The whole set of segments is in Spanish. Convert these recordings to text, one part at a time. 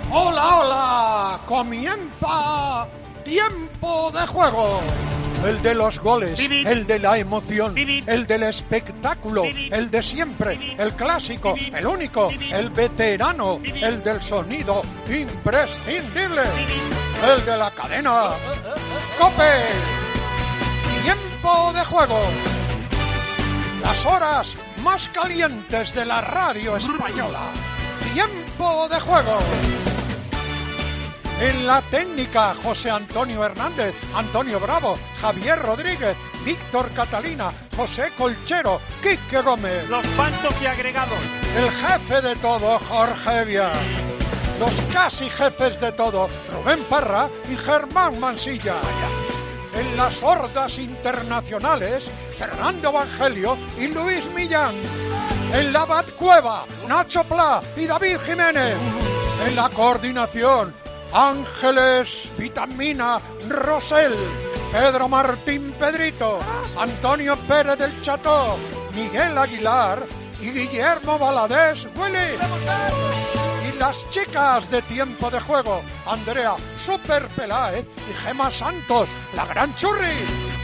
Hola, hola, comienza Tiempo de Juego. El de los goles, el de la emoción, el del espectáculo, el de siempre, el clásico, el único, el veterano, el del sonido imprescindible, el de la cadena COPE. Tiempo de Juego. Las horas más calientes de la radio española. Tiempo de Juego. En la técnica, José Antonio Hernández, Antonio Bravo, Javier Rodríguez, Víctor Catalina, José Colchero, Quique Gómez. Los panchos y agregados. El jefe de todo, Jorge Evia. Los casi jefes de todo, Rubén Parra y Germán Mansilla. En las hordas internacionales, Fernando Evangelio y Luis Millán. En la Batcueva, Nacho Pla y David Jiménez. En la coordinación, Ángeles Vitamina Rosell, Pedro Martín Pedrito, Antonio Pérez del Cható, Miguel Aguilar y Guillermo Valadez Willy. Y las chicas de Tiempo de Juego, Andrea Super Peláez y Gema Santos, la gran churri.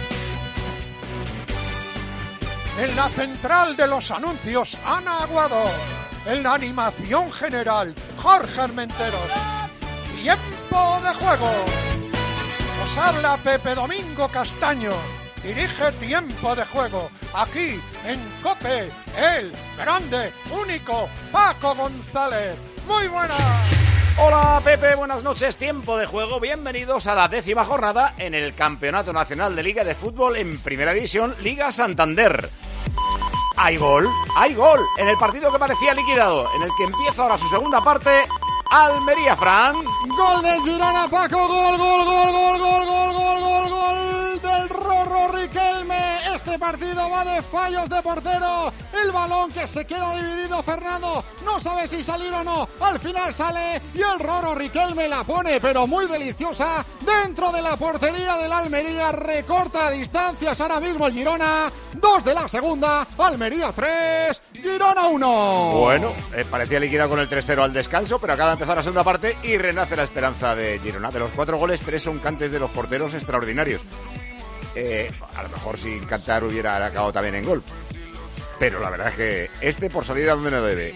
En la central de los anuncios, Ana Aguado. En la animación general, Jorge Armenteros. Tiempo de Juego. Os habla Pepe Domingo Castaño. Dirige Tiempo de Juego. Aquí en COPE, el grande, único Paco González. Muy buenas. Hola Pepe, buenas noches. Tiempo de Juego. Bienvenidos a la 10ª jornada en el Campeonato Nacional de Liga de Fútbol en Primera División, Liga Santander. Hay gol en el partido que parecía liquidado, en el que empieza ahora su segunda parte. Almería, Fran. Gol del Girona, Paco. Gol del Rorro Riquelme. Este partido va de fallos de portero. El balón que se queda dividido, Fernando. No sabe si salir o no. Al final sale y el Rorro Riquelme la pone, pero muy deliciosa, dentro de la portería del Almería. Recorta distancias ahora mismo el Girona. 2 de la segunda. Almería 3. Girona 1. Bueno, parecía liquidado con el 3-0 al descanso, pero acaba de empezar la segunda parte y renace la esperanza de Girona. De los 4 goles, 3 son cantes de los porteros extraordinarios. A lo mejor sin cantar hubiera acabado también en gol. Pero la verdad es que por salir a donde no debe.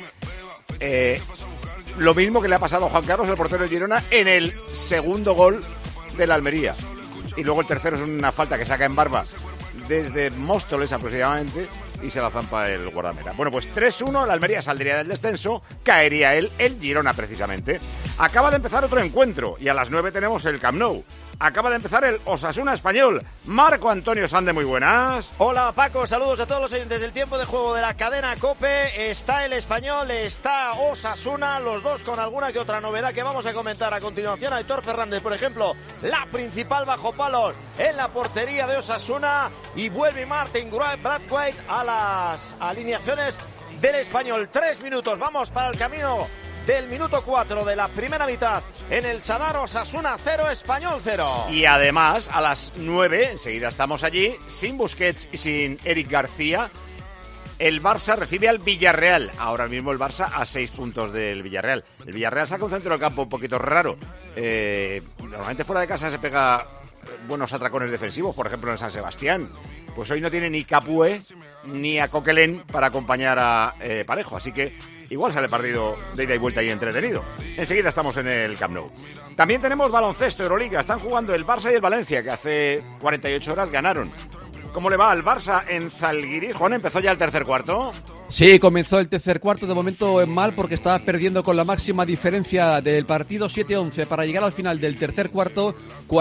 Lo mismo que le ha pasado a Juan Carlos, el portero de Girona, en el segundo gol de la Almería. Y luego el tercero es una falta que saca en barba desde Móstoles aproximadamente y se la zampa el guardameta. Bueno, pues 3-1, la Almería saldría del descenso, caería el Girona precisamente. Acaba de empezar otro encuentro y a las 9 tenemos el Camp Nou. Acaba de empezar el Osasuna Español. Marco Antonio Sande, muy buenas. Hola Paco, saludos a todos los oyentes del Tiempo de Juego de la cadena COPE. Está el Español, está Osasuna, los dos con alguna que otra novedad que vamos a comentar a continuación. Aitor Fernández, por ejemplo, la principal bajo palos en la portería de Osasuna, y vuelve Martin Braithwaite a las alineaciones del Español. 3 minutos, vamos para el camino del minuto 4 de la primera mitad en el Sadar. Osasuna 0, Español 0. Y además a las 9, enseguida estamos allí, sin Busquets y sin Eric García, el Barça recibe al Villarreal. Ahora mismo el Barça a 6 puntos del Villarreal. El Villarreal saca un centro de campo un poquito raro. Normalmente fuera de casa se pega buenos atracones defensivos, por ejemplo en San Sebastián. Pues hoy no tiene ni Capué ni a Coquelin para acompañar a Parejo, así que igual sale partido de ida y vuelta y entretenido. Enseguida estamos en el Camp Nou. También tenemos baloncesto, Euroliga. Están jugando el Barça y el Valencia, que hace 48 horas ganaron. ¿Cómo le va al Barça en Zalgiris? Juan, ¿empezó ya el tercer cuarto? Sí, comenzó el tercer cuarto, de momento es mal porque estaba perdiendo con la máxima diferencia del partido, 7-11, para llegar al final del tercer cuarto,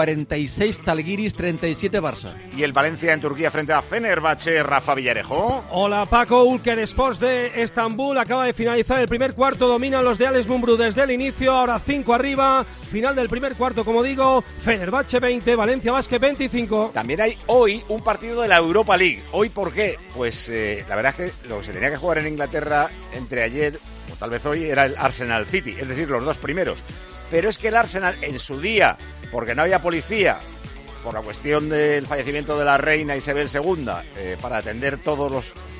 46 Zalgiris, 37 Barça. Y el Valencia en Turquía frente a Fenerbahce, Rafa Villarejo. Hola Paco, Ülker Sports de Estambul acaba de finalizar el primer cuarto, dominan los de Alex Mumbrú desde el inicio, ahora 5 arriba, final del primer cuarto, como digo, Fenerbahce 20, Valencia Basket 25. También hay hoy un partido de la Europa League. ¿Hoy por qué? Pues la verdad es que lo que se tenía que jugar en Inglaterra entre ayer, o tal vez hoy, era el Arsenal City, es decir, los dos primeros. Pero es que el Arsenal en su día, porque no había policía, por la cuestión del fallecimiento de la reina Isabel II, para atender todos los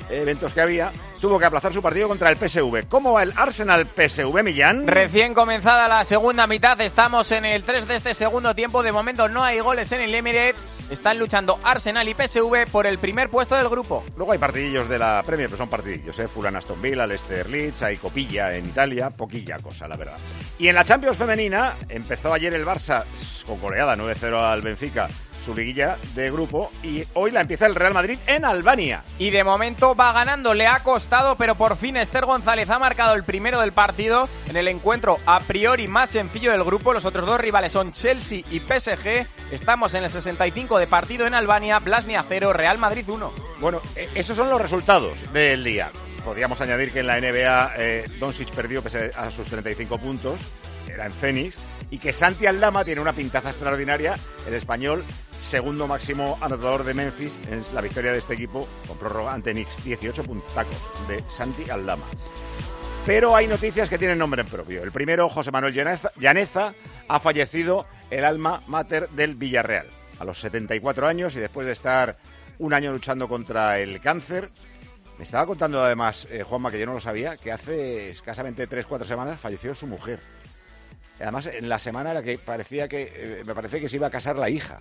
eventos que había, tuvo que aplazar su partido contra el PSV. ¿Cómo va el Arsenal-PSV, Millán? Recién comenzada la segunda mitad, estamos en el 3 de este segundo tiempo. De momento no hay goles en el Emirates. Están luchando Arsenal y PSV por el primer puesto del grupo. Luego hay partidillos de la Premier, pero son partidillos, Fulham-Aston Villa, Leicester-Leeds, hay copilla en Italia, poquilla cosa, la verdad. Y en la Champions femenina empezó ayer el Barça con goleada 9-0 al Benfica, su liguilla de grupo, y hoy la empieza el Real Madrid en Albania. Y de momento va ganando, le ha costado, pero por fin Esther González ha marcado el primero del partido en el encuentro a priori más sencillo del grupo. Los otros dos rivales son Chelsea y PSG. Estamos en el 65 de partido en Albania, Blasnia 0, Real Madrid 1. Bueno, esos son los resultados del día. Podríamos añadir que en la NBA Doncic perdió pese a sus 35 puntos, era en Phoenix, y que Santi Aldama tiene una pintaza extraordinaria, el español, segundo máximo anotador de Memphis en la victoria de este equipo con prórroga ante Knicks, 18 puntacos de Santi Aldama. Pero hay noticias que tienen nombre propio. El primero, José Manuel Llaneza, ha fallecido, el alma mater del Villarreal, a los 74 años, y después de estar un año luchando contra el cáncer. Me estaba contando además, Juanma, que yo no lo sabía, que hace escasamente 3-4 semanas falleció su mujer. Además, en la semana era que me parece que se iba a casar la hija.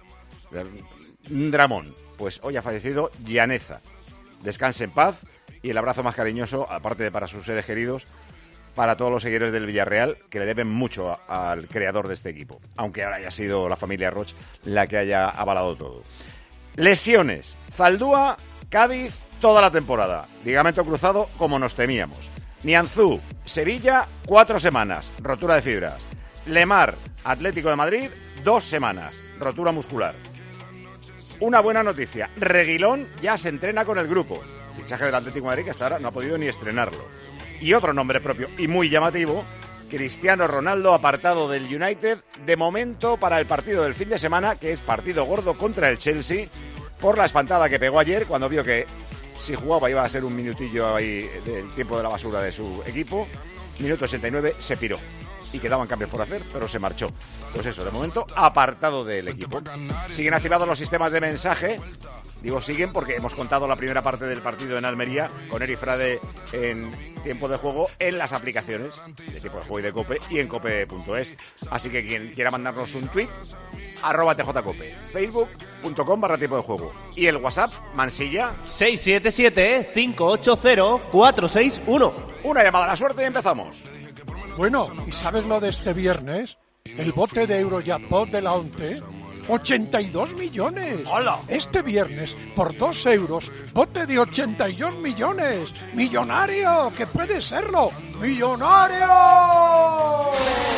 Un dramón. Pues hoy ha fallecido Llaneza. Descanse en paz, y el abrazo más cariñoso, aparte de para sus seres queridos, para todos los seguidores del Villarreal, que le deben mucho al creador de este equipo, aunque ahora haya sido la familia Roch la que haya avalado todo. Lesiones. Zaldúa, Cádiz, toda la temporada. Ligamento cruzado, como nos temíamos. Nianzú, Sevilla, 4 semanas, rotura de fibras. Lemar, Atlético de Madrid, 2 semanas, rotura muscular. Una buena noticia, Reguilón ya se entrena con el grupo. Fichaje del Atlético de Madrid que hasta ahora no ha podido ni estrenarlo. Y otro nombre propio y muy llamativo, Cristiano Ronaldo apartado del United, de momento para el partido del fin de semana, que es partido gordo contra el Chelsea, por la espantada que pegó ayer cuando vio que si jugaba iba a ser un minutillo ahí del tiempo de la basura de su equipo. Minuto 89, se piró. Y quedaban cambios por hacer, pero se marchó. Pues eso, de momento, apartado del equipo. Siguen activados los sistemas de mensaje. Digo siguen porque hemos contado la primera parte del partido en Almería con Eri Frade en tiempo de juego en las aplicaciones de tiempo de juego y de COPE y en cope.es. Así que quien quiera mandarnos un tuit, @tjcope, facebook.com/tiempo de juego. Y el WhatsApp, Mansilla, 677-580-461. Una llamada a la suerte y empezamos. Bueno, ¿y sabes lo de este viernes? El bote de Eurojackpot de la ONCE, 82 millones. ¡Hola! Este viernes, por 2 euros, bote de 82 millones. ¡Millonario! ¡Que puede serlo! ¡Millonario!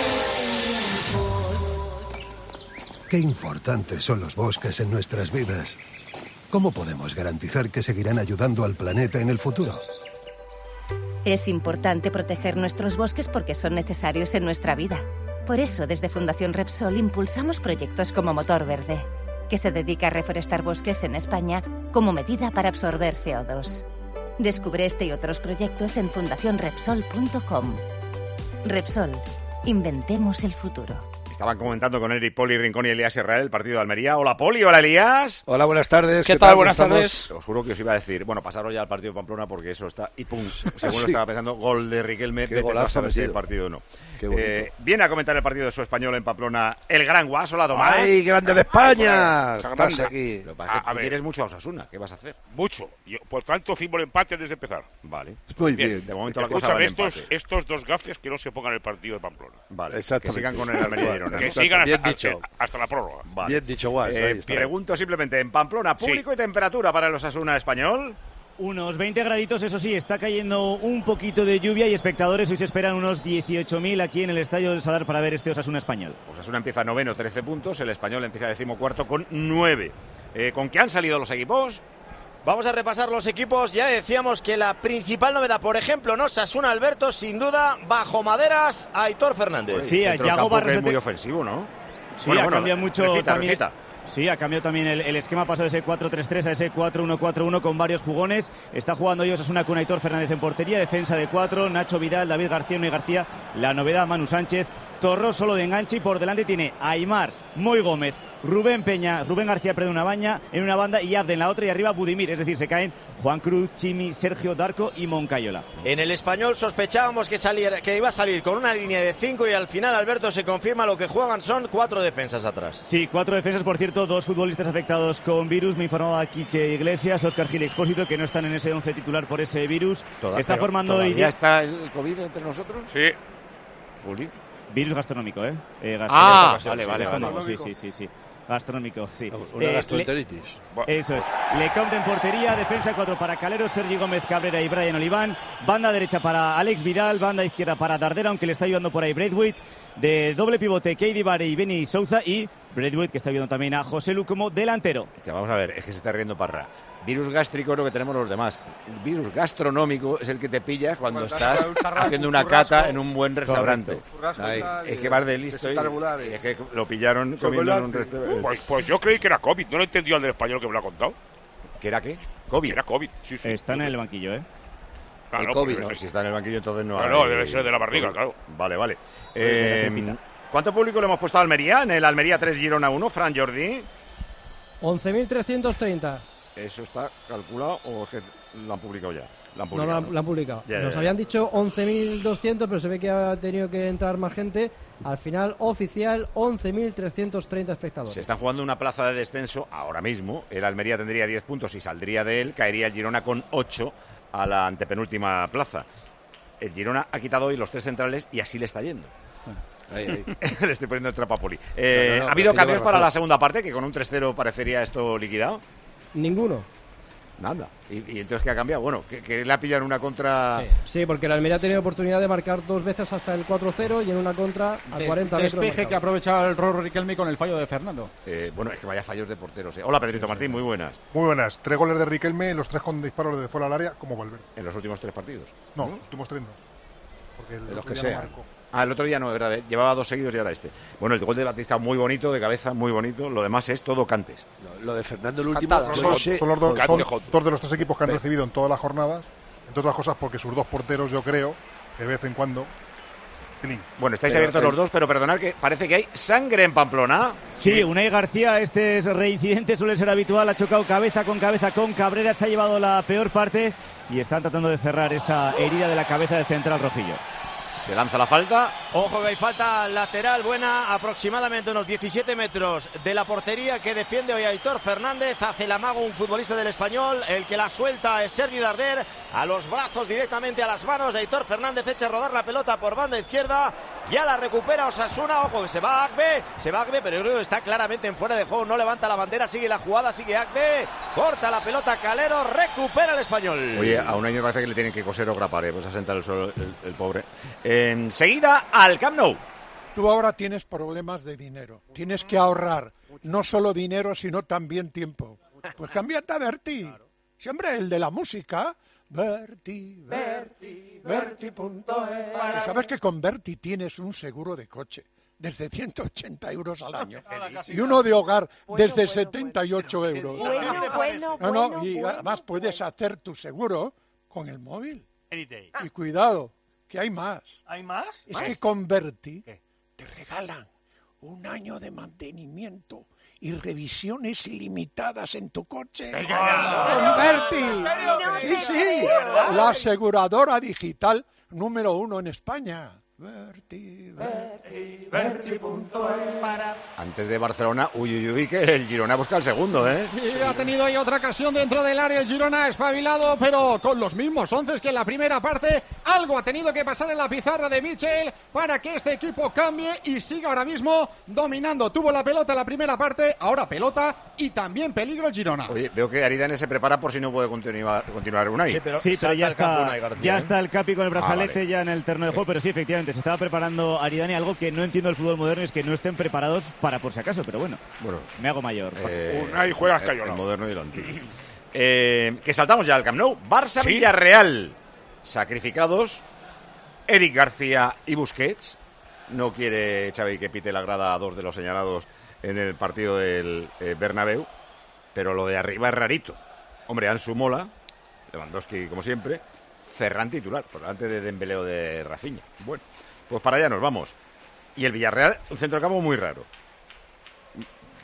Qué importantes son los bosques en nuestras vidas. ¿Cómo podemos garantizar que seguirán ayudando al planeta en el futuro? Es importante proteger nuestros bosques porque son necesarios en nuestra vida. Por eso, desde Fundación Repsol impulsamos proyectos como Motor Verde, que se dedica a reforestar bosques en España como medida para absorber CO2. Descubre este y otros proyectos en fundacionrepsol.com. Repsol, inventemos el futuro. Estaban comentando con Eric Poli, Rincón y Elías Herrera el partido de Almería. Hola Poli, hola Elías. Hola, buenas tardes. ¿Qué tal? Buenas tardes. Os juro que os iba a decir, bueno, pasaros ya al partido de Pamplona porque eso está, y pum, según lo estaba pensando, gol de Riquelme, Qué golazo a ver si el partido o no. Viene a comentar el partido de su español en Pamplona, el gran Guas. Hola Tomás. ¡Ay, grande de España! Estás aquí. A ver, quieres mucho a Osasuna, ¿qué vas a hacer? Mucho. Por tanto, firmo el empate antes de empezar. Vale. Muy bien. De momento la cosa va en empate. Estos dos gafes que no se pongan el partido de Pamplona. Vale, que sigan con el Almería y que sigan hasta la prórroga. Vale. Bien dicho, Guas. Pregunto simplemente, en Pamplona, público y temperatura para el Osasuna español. Unos 20 graditos, eso sí, está cayendo un poquito de lluvia y espectadores. Hoy se esperan unos 18.000 aquí en el Estadio del Sadar para ver este Osasuna español. Osasuna empieza noveno, 13 puntos, el español empieza decimocuarto con 9. ¿Con qué han salido los equipos? Vamos a repasar los equipos. Ya decíamos que la principal novedad, por ejemplo, ¿no? Osasuna, Alberto, sin duda, bajo maderas, Aitor Fernández. Sí, a Yago Barros es muy ofensivo, ¿no? Sí, ha cambiado mucho también. Recita. Sí, ha cambiado también el esquema, pasado de ese 4-3-3 a ese 4-1-4-1 con varios jugones. Está jugando hoy Osasuna con Aitor Fernández en portería, defensa de 4, Nacho Vidal, David García, Unai García, la novedad Manu Sánchez, Torró solo de enganche y por delante tiene a Aimar, Moy Gómez Rubén García en una banda y Abde en la otra, y arriba Budimir. Es decir, se caen Juan Cruz, Chimi, Sergio, Darko y Moncayola. En el Español sospechábamos que iba a salir con una línea de 5 y al final, Alberto, se confirma lo que juegan son 4 defensas atrás. Sí, 4 defensas, por cierto, 2 futbolistas afectados con virus. Me informaba Quique Iglesias, Óscar Gil Expósito, que no están en ese 11 titular por ese virus. Está formando hoy. ¿Ya está el COVID entre nosotros? Sí. Juli. Virus gastronómico, ¿eh? Vale. Sí. Gastronómico, sí. Una gastroenteritis. Eso es. Lecount en portería, defensa 4 para Calero, Sergi Gómez Cabrera y Brian Oliván. Banda derecha para Alex Vidal, banda izquierda para Dardera, aunque le está ayudando por ahí Braithwaite. De doble pivote, Keidi Bare y Benny Souza, y Braithwaite, que está ayudando también a José Lu como delantero. Es que vamos a ver, es que se está riendo Parra. Virus gástrico es lo que tenemos los demás. Virus gastronómico es el que te pillas cuando estás haciendo una cata en un buen restaurante. Es que vas de listo y es que lo pillaron comiendo en un restaurante. Pues yo creí que era COVID, no lo entendió el del español que me lo ha contado. ¿Que era qué? ¿COVID? Era COVID, sí. Está en el banquillo, ¿eh? Claro, el COVID, no, si está en el banquillo entonces no claro, hay... debe ser de la barriga, claro. Vale. ¿Cuánto público le hemos puesto a Almería? En el Almería 3, Girona 1, Fran Jordi. 11.330. ¿Eso está calculado o es que lo han publicado ya? No, lo han publicado. Nos habían dicho 11.200, pero se ve que ha tenido que entrar más gente. Al final, oficial, 11.330 espectadores. Se están jugando una plaza de descenso ahora mismo. El Almería tendría 10 puntos y saldría de él. Caería el Girona con 8 a la antepenúltima plaza. El Girona ha quitado hoy los 3 centrales y así le está yendo. Ahí. Le estoy poniendo el trapapoli. ¿Ha habido cambios para la segunda parte? Que con un 3-0 parecería esto liquidado. Ninguno. Nada. ¿Y entonces qué ha cambiado? Bueno, que le ha pillado en una contra... Sí, porque el Almería ha tenido oportunidad de marcar 2 veces hasta el 4-0 y en una contra a 40 metros. Despeje que ha aprovechado el Rorro Riquelme con el fallo de Fernando. Bueno, es que vaya fallos de porteros. Hola, Pedrito Martín, muy buenas. Muy buenas. 3 goles de Riquelme, los 3 con disparos de fuera del área, como Valverde. ¿En los últimos 3 partidos? No, los últimos 3 no. Porque de los que sean. El otro día no, de verdad, llevaba 2 seguidos y ahora este. Bueno, el gol de Batista muy bonito, de cabeza, muy bonito. Lo demás es todo cantes. Lo de Fernando el último... Son los dos de los 3 equipos que han recibido en todas las jornadas, entre otras cosas porque sus 2 porteros, yo creo, de vez en cuando... Bueno, estáis abiertos los dos, pero perdonad que parece que hay sangre en Pamplona. Sí, Unai García, este es reincidente, suele ser habitual, ha chocado cabeza con Cabrera, se ha llevado la peor parte y están tratando de cerrar esa herida de la cabeza del central rojillo. Se lanza la falta. Ojo que hay falta lateral buena, aproximadamente unos 17 metros de la portería que defiende hoy Aitor Fernández. Hace el amago un futbolista del Español. El que la suelta es Sergi Darder. A los brazos directamente a las manos de Aitor Fernández. Echa a rodar la pelota por banda izquierda. Ya la recupera Osasuna. Ojo que se va Agbe, pero yo creo que está claramente en fuera de juego. No levanta la bandera, sigue la jugada, sigue Agbe. Corta la pelota Calero, recupera el Español. Oye, a un año parece que le tienen que coser o grapar, pues a sentar el suelo el pobre. Enseguida al Camp Nou. Tú ahora tienes problemas de dinero. Tienes que ahorrar no solo dinero, sino también tiempo. Pues cámbiate a Berti. Siempre el de la música. Berti. ¿Tú sabes que con Berti tienes un seguro de coche desde 180 euros al año? Y uno de hogar desde 78 euros. Y además puedes hacer tu seguro con el móvil. Y cuidado, que hay más. ¿Hay más? Es que con Berti te regalan un año de mantenimiento y revisiones ilimitadas en tu coche. ¡Con Berti! Sí, la aseguradora digital número 1 en España. Berti. Antes de Barcelona, uy, que el Girona busca el segundo, ¿eh? Sí, ha tenido ahí otra ocasión dentro del área el Girona, espabilado, pero con los mismos 11 que en la primera parte. Algo ha tenido que pasar en la pizarra de Michel para que este equipo cambie y siga ahora mismo dominando. Tuvo la pelota en la primera parte, ahora pelota y también peligro el Girona. Oye, veo que Aridane se prepara por si no puede continuar Unai. Sí, pero ya está el Capi con el brazalete ya en el terreno de juego, pero sí, efectivamente, se estaba preparando Aridane, algo que no entiendo del fútbol moderno es que no estén preparados para por si acaso, pero bueno, me hago mayor. Unai juega escayolado. El moderno y el antiguo. Que saltamos ya al Camp Nou. Barça-Villarreal. Sacrificados Eric García y Busquets. No quiere Xavi que pite la grada a 2 de los señalados en el partido del Bernabéu, pero lo de arriba es rarito. Hombre, Ansu Mola, Lewandowski como siempre, Ferran titular, por delante de Dembélé o de Rafinha. Bueno, pues para allá nos vamos. Y el Villarreal, un centrocampo muy raro.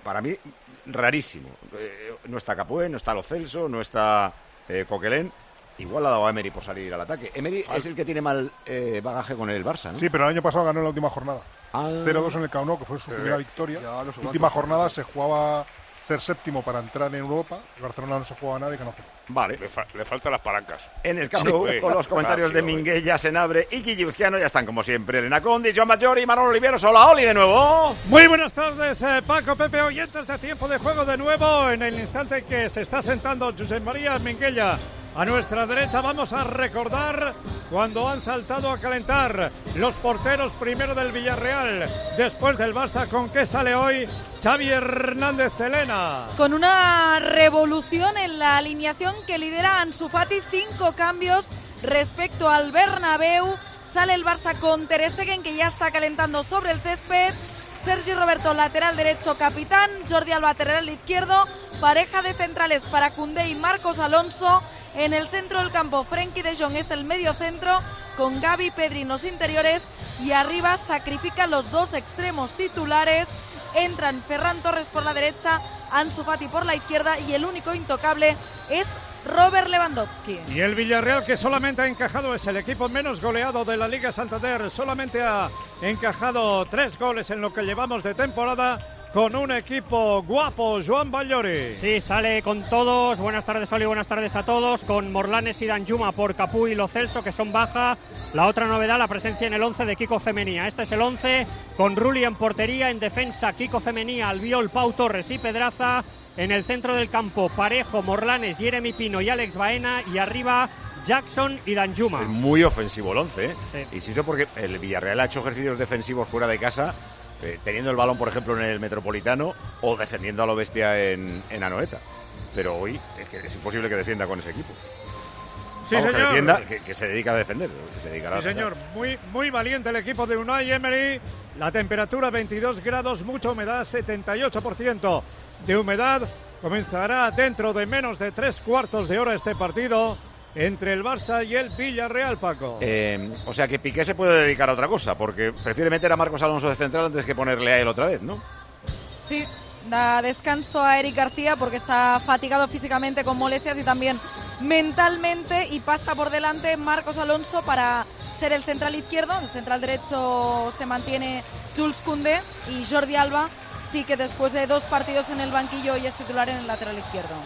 para mí, rarísimo. No está Capué, no está Lo Celso, no está Coquelin. Igual ha dado a Emery por salir al ataque. Emery es el que tiene mal bagaje con el Barça, ¿no? Sí, pero el año pasado ganó en la última jornada. 0-2 en el Camp Nou, que fue su primera victoria. La última jornada se jugaba ser séptimo para entrar en Europa. El Barcelona no se jugaba nada y ganó 0. Vale. Le faltan las palancas. En el Camp Nou, con los comentarios de Minguella, Senabre y Guilluzquiano, ya están como siempre Elena Condis, Joan Mayor y Manolo Oliveros. Hola, Oli, de nuevo. Muy buenas tardes, Paco, Pepe, oyentes de Tiempo de Juego de nuevo. En el instante que se está sentando Josep María Minguella a nuestra derecha, vamos a recordar cuando han saltado a calentar los porteros, primero del Villarreal, después del Barça. ¿Con qué sale hoy Xavi Hernández, Elena? Con una revolución en la alineación que lidera Ansu Fati, 5 cambios respecto al Bernabéu. Sale el Barça con Ter Stegen, que ya está calentando sobre el césped. Sergi Roberto, lateral derecho, capitán. Jordi Alba, lateral izquierdo. Pareja de centrales para Koundé y Marcos Alonso. En el centro del campo, Frenkie de Jong es el medio centro, con Gavi, Pedri en los interiores. Y arriba sacrifican los dos extremos titulares. Entran Ferran Torres por la derecha, Ansu Fati por la izquierda, y el único intocable es Robert Lewandowski. Y el Villarreal, que solamente ha encajado, es el equipo menos goleado de la Liga Santander. Solamente ha encajado 3 goles en lo que llevamos de temporada, con un equipo guapo. Joan Ballori. Sí, sale con todos. Buenas tardes, Oli, buenas tardes a todos. Con Morlanes y Danjuma por Capu y Lo Celso, que son baja. La otra novedad, la presencia en el 11 de Kiko Femenía. Este es el 11, con Rulli en portería. En defensa, Kiko Femenía, Albiol, Pau Torres y Pedraza. En el centro del campo, Parejo, Morlanes, Jeremy Pino y Alex Baena. Y arriba, Jackson y Danjuma. Es muy ofensivo el 11, ¿eh? Sí. Insisto, porque el Villarreal ha hecho ejercicios defensivos fuera de casa, teniendo el balón, por ejemplo, en el Metropolitano, o defendiendo a lo bestia en Anoeta. Pero hoy es que es imposible que defienda con ese equipo. Sí, vamos, señor. Que defienda, que se dedica a defender. Que se dedicará Sí, señor. Muy valiente el equipo de Unai Emery. La temperatura 22 grados, mucha humedad, 78% de humedad. Comenzará dentro de menos de 3/4 de hora este partido entre el Barça y el Villarreal, Paco. O sea que Piqué se puede dedicar a otra cosa, porque prefiere meter a Marcos Alonso de central antes que ponerle a él otra vez, ¿no? Sí, da descanso a Eric García porque está fatigado físicamente con molestias y también mentalmente, y pasa por delante Marcos Alonso para ser el central izquierdo. El central derecho se mantiene Jules Koundé, y Jordi Alba sí que después de 2 partidos en el banquillo y es titular en el lateral izquierdo.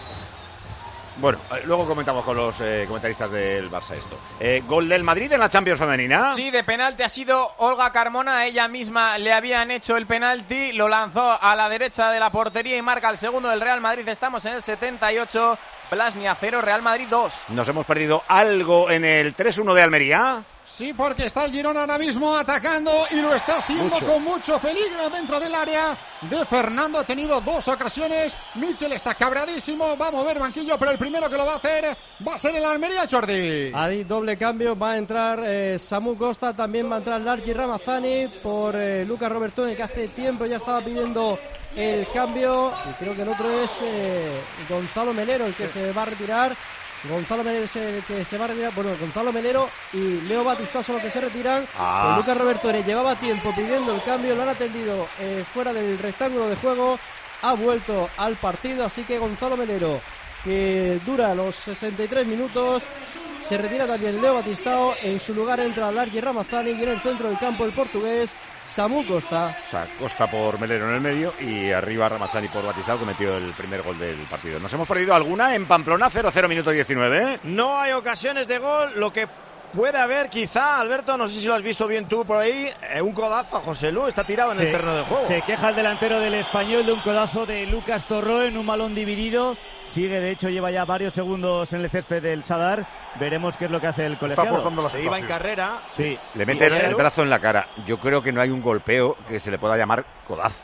Bueno, luego comentamos con los comentaristas del Barça esto. Gol del Madrid en la Champions femenina. Sí, de penalti ha sido Olga Carmona. Ella misma le habían hecho el penalti, lo lanzó a la derecha de la portería y marca el segundo del Real Madrid. Estamos en el 78, Blasnia 0, Real Madrid 2. Nos hemos perdido algo en el 3-1 de Almería. Sí, porque está el Girona ahora mismo atacando y lo está haciendo con mucho peligro dentro del área de Fernando. Ha tenido 2 ocasiones. Michel está cabradísimo. Va a mover banquillo, pero el primero que lo va a hacer va a ser el Almería, Jordi. Hay doble cambio. Va a entrar Samu Costa. También va a entrar Largi Ramazani por Lucas Robertone, que hace tiempo ya estaba pidiendo el cambio. Y creo que el otro es Gonzalo Melero, el que se va a retirar. Gonzalo Melero es el que se va a retirar. Bueno, Gonzalo Melero y Leo Batista son los que se retiran. Lucas Robertone llevaba tiempo pidiendo el cambio, lo han atendido fuera del rectángulo de juego, ha vuelto al partido, así que Gonzalo Melero, que dura los 63 minutos, se retira también Leo Batistao. En su lugar entra Largi Ramazani y en el centro del campo el portugués Samu Costa. O sea, Costa por Melero en el medio y arriba Ramazani por Batistao, que metió el primer gol del partido. ¿Nos hemos perdido alguna en Pamplona? 0-0, minuto 19. No hay ocasiones de gol, lo que puede haber quizá, Alberto, no sé si lo has visto bien tú por ahí, un codazo a José Lu, está tirado en el terreno de juego. Se queja el delantero del Español de un codazo de Lucas Torró en un balón dividido. Sigue, de hecho, lleva ya varios segundos en el césped del Sadar. Veremos qué es lo que hace el colegiado. Se iba en carrera. Sí, le mete el brazo en la cara. Yo creo que no hay un golpeo que se le pueda llamar codazo.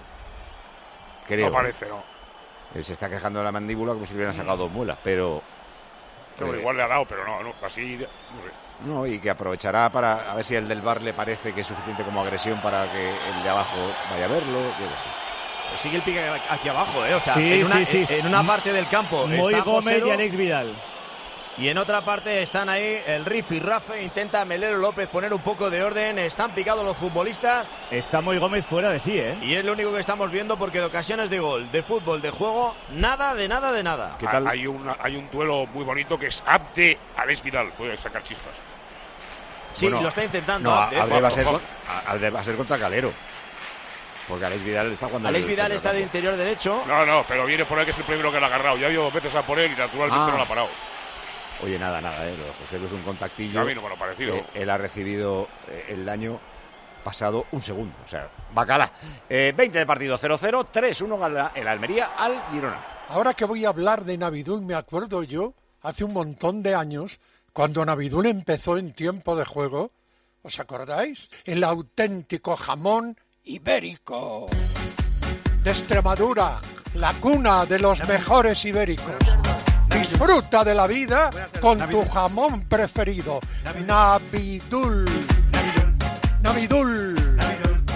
Creo. No parece, no. Él se está quejando de la mandíbula como si le hubieran sacado 2 muelas, pero... igual le ha dado, pero no así... No sé. No, y que aprovechará para a ver si el del VAR le parece que es suficiente como agresión para que el de abajo vaya a verlo, yo qué sé. Pues sigue el pique aquí abajo, o sea, sí, en una parte del campo Moy está Gómez José Lu y Alex Vidal. Y en otra parte están ahí el Rifi Rafe, intenta Melero López poner un poco de orden, están picados los futbolistas. Está muy Gómez fuera de sí, ¿eh? Y es lo único que estamos viendo porque de ocasiones de gol, de fútbol, de juego, nada de nada de nada. ¿Qué tal? Hay un duelo muy bonito que es Abde Alex Vidal, puede sacar chispas. Sí, bueno, lo está intentando. No, Abde va a ser contra Calero. Porque Alex Vidal está cuando... Alex Vidal está de interior derecho. No, pero viene por ahí que es el primero que lo ha agarrado. Ya ha ido 2 veces a por él y naturalmente no lo ha parado. Oye, nada, lo de José Lu es un contactillo. A mí no me lo ha parecido. Él ha recibido el daño pasado un segundo. O sea, bacala. 20 de partido, 0-0, 3-1 gana el Almería al Girona. Ahora que voy a hablar de Navidul, me acuerdo yo, hace un montón de años, cuando Navidul empezó en tiempo de juego, ¿os acordáis? El auténtico jamón ibérico. De Extremadura, la cuna de los mejores ibéricos. Disfruta de la vida con tu jamón preferido. Navidul. Navidul. Navidul.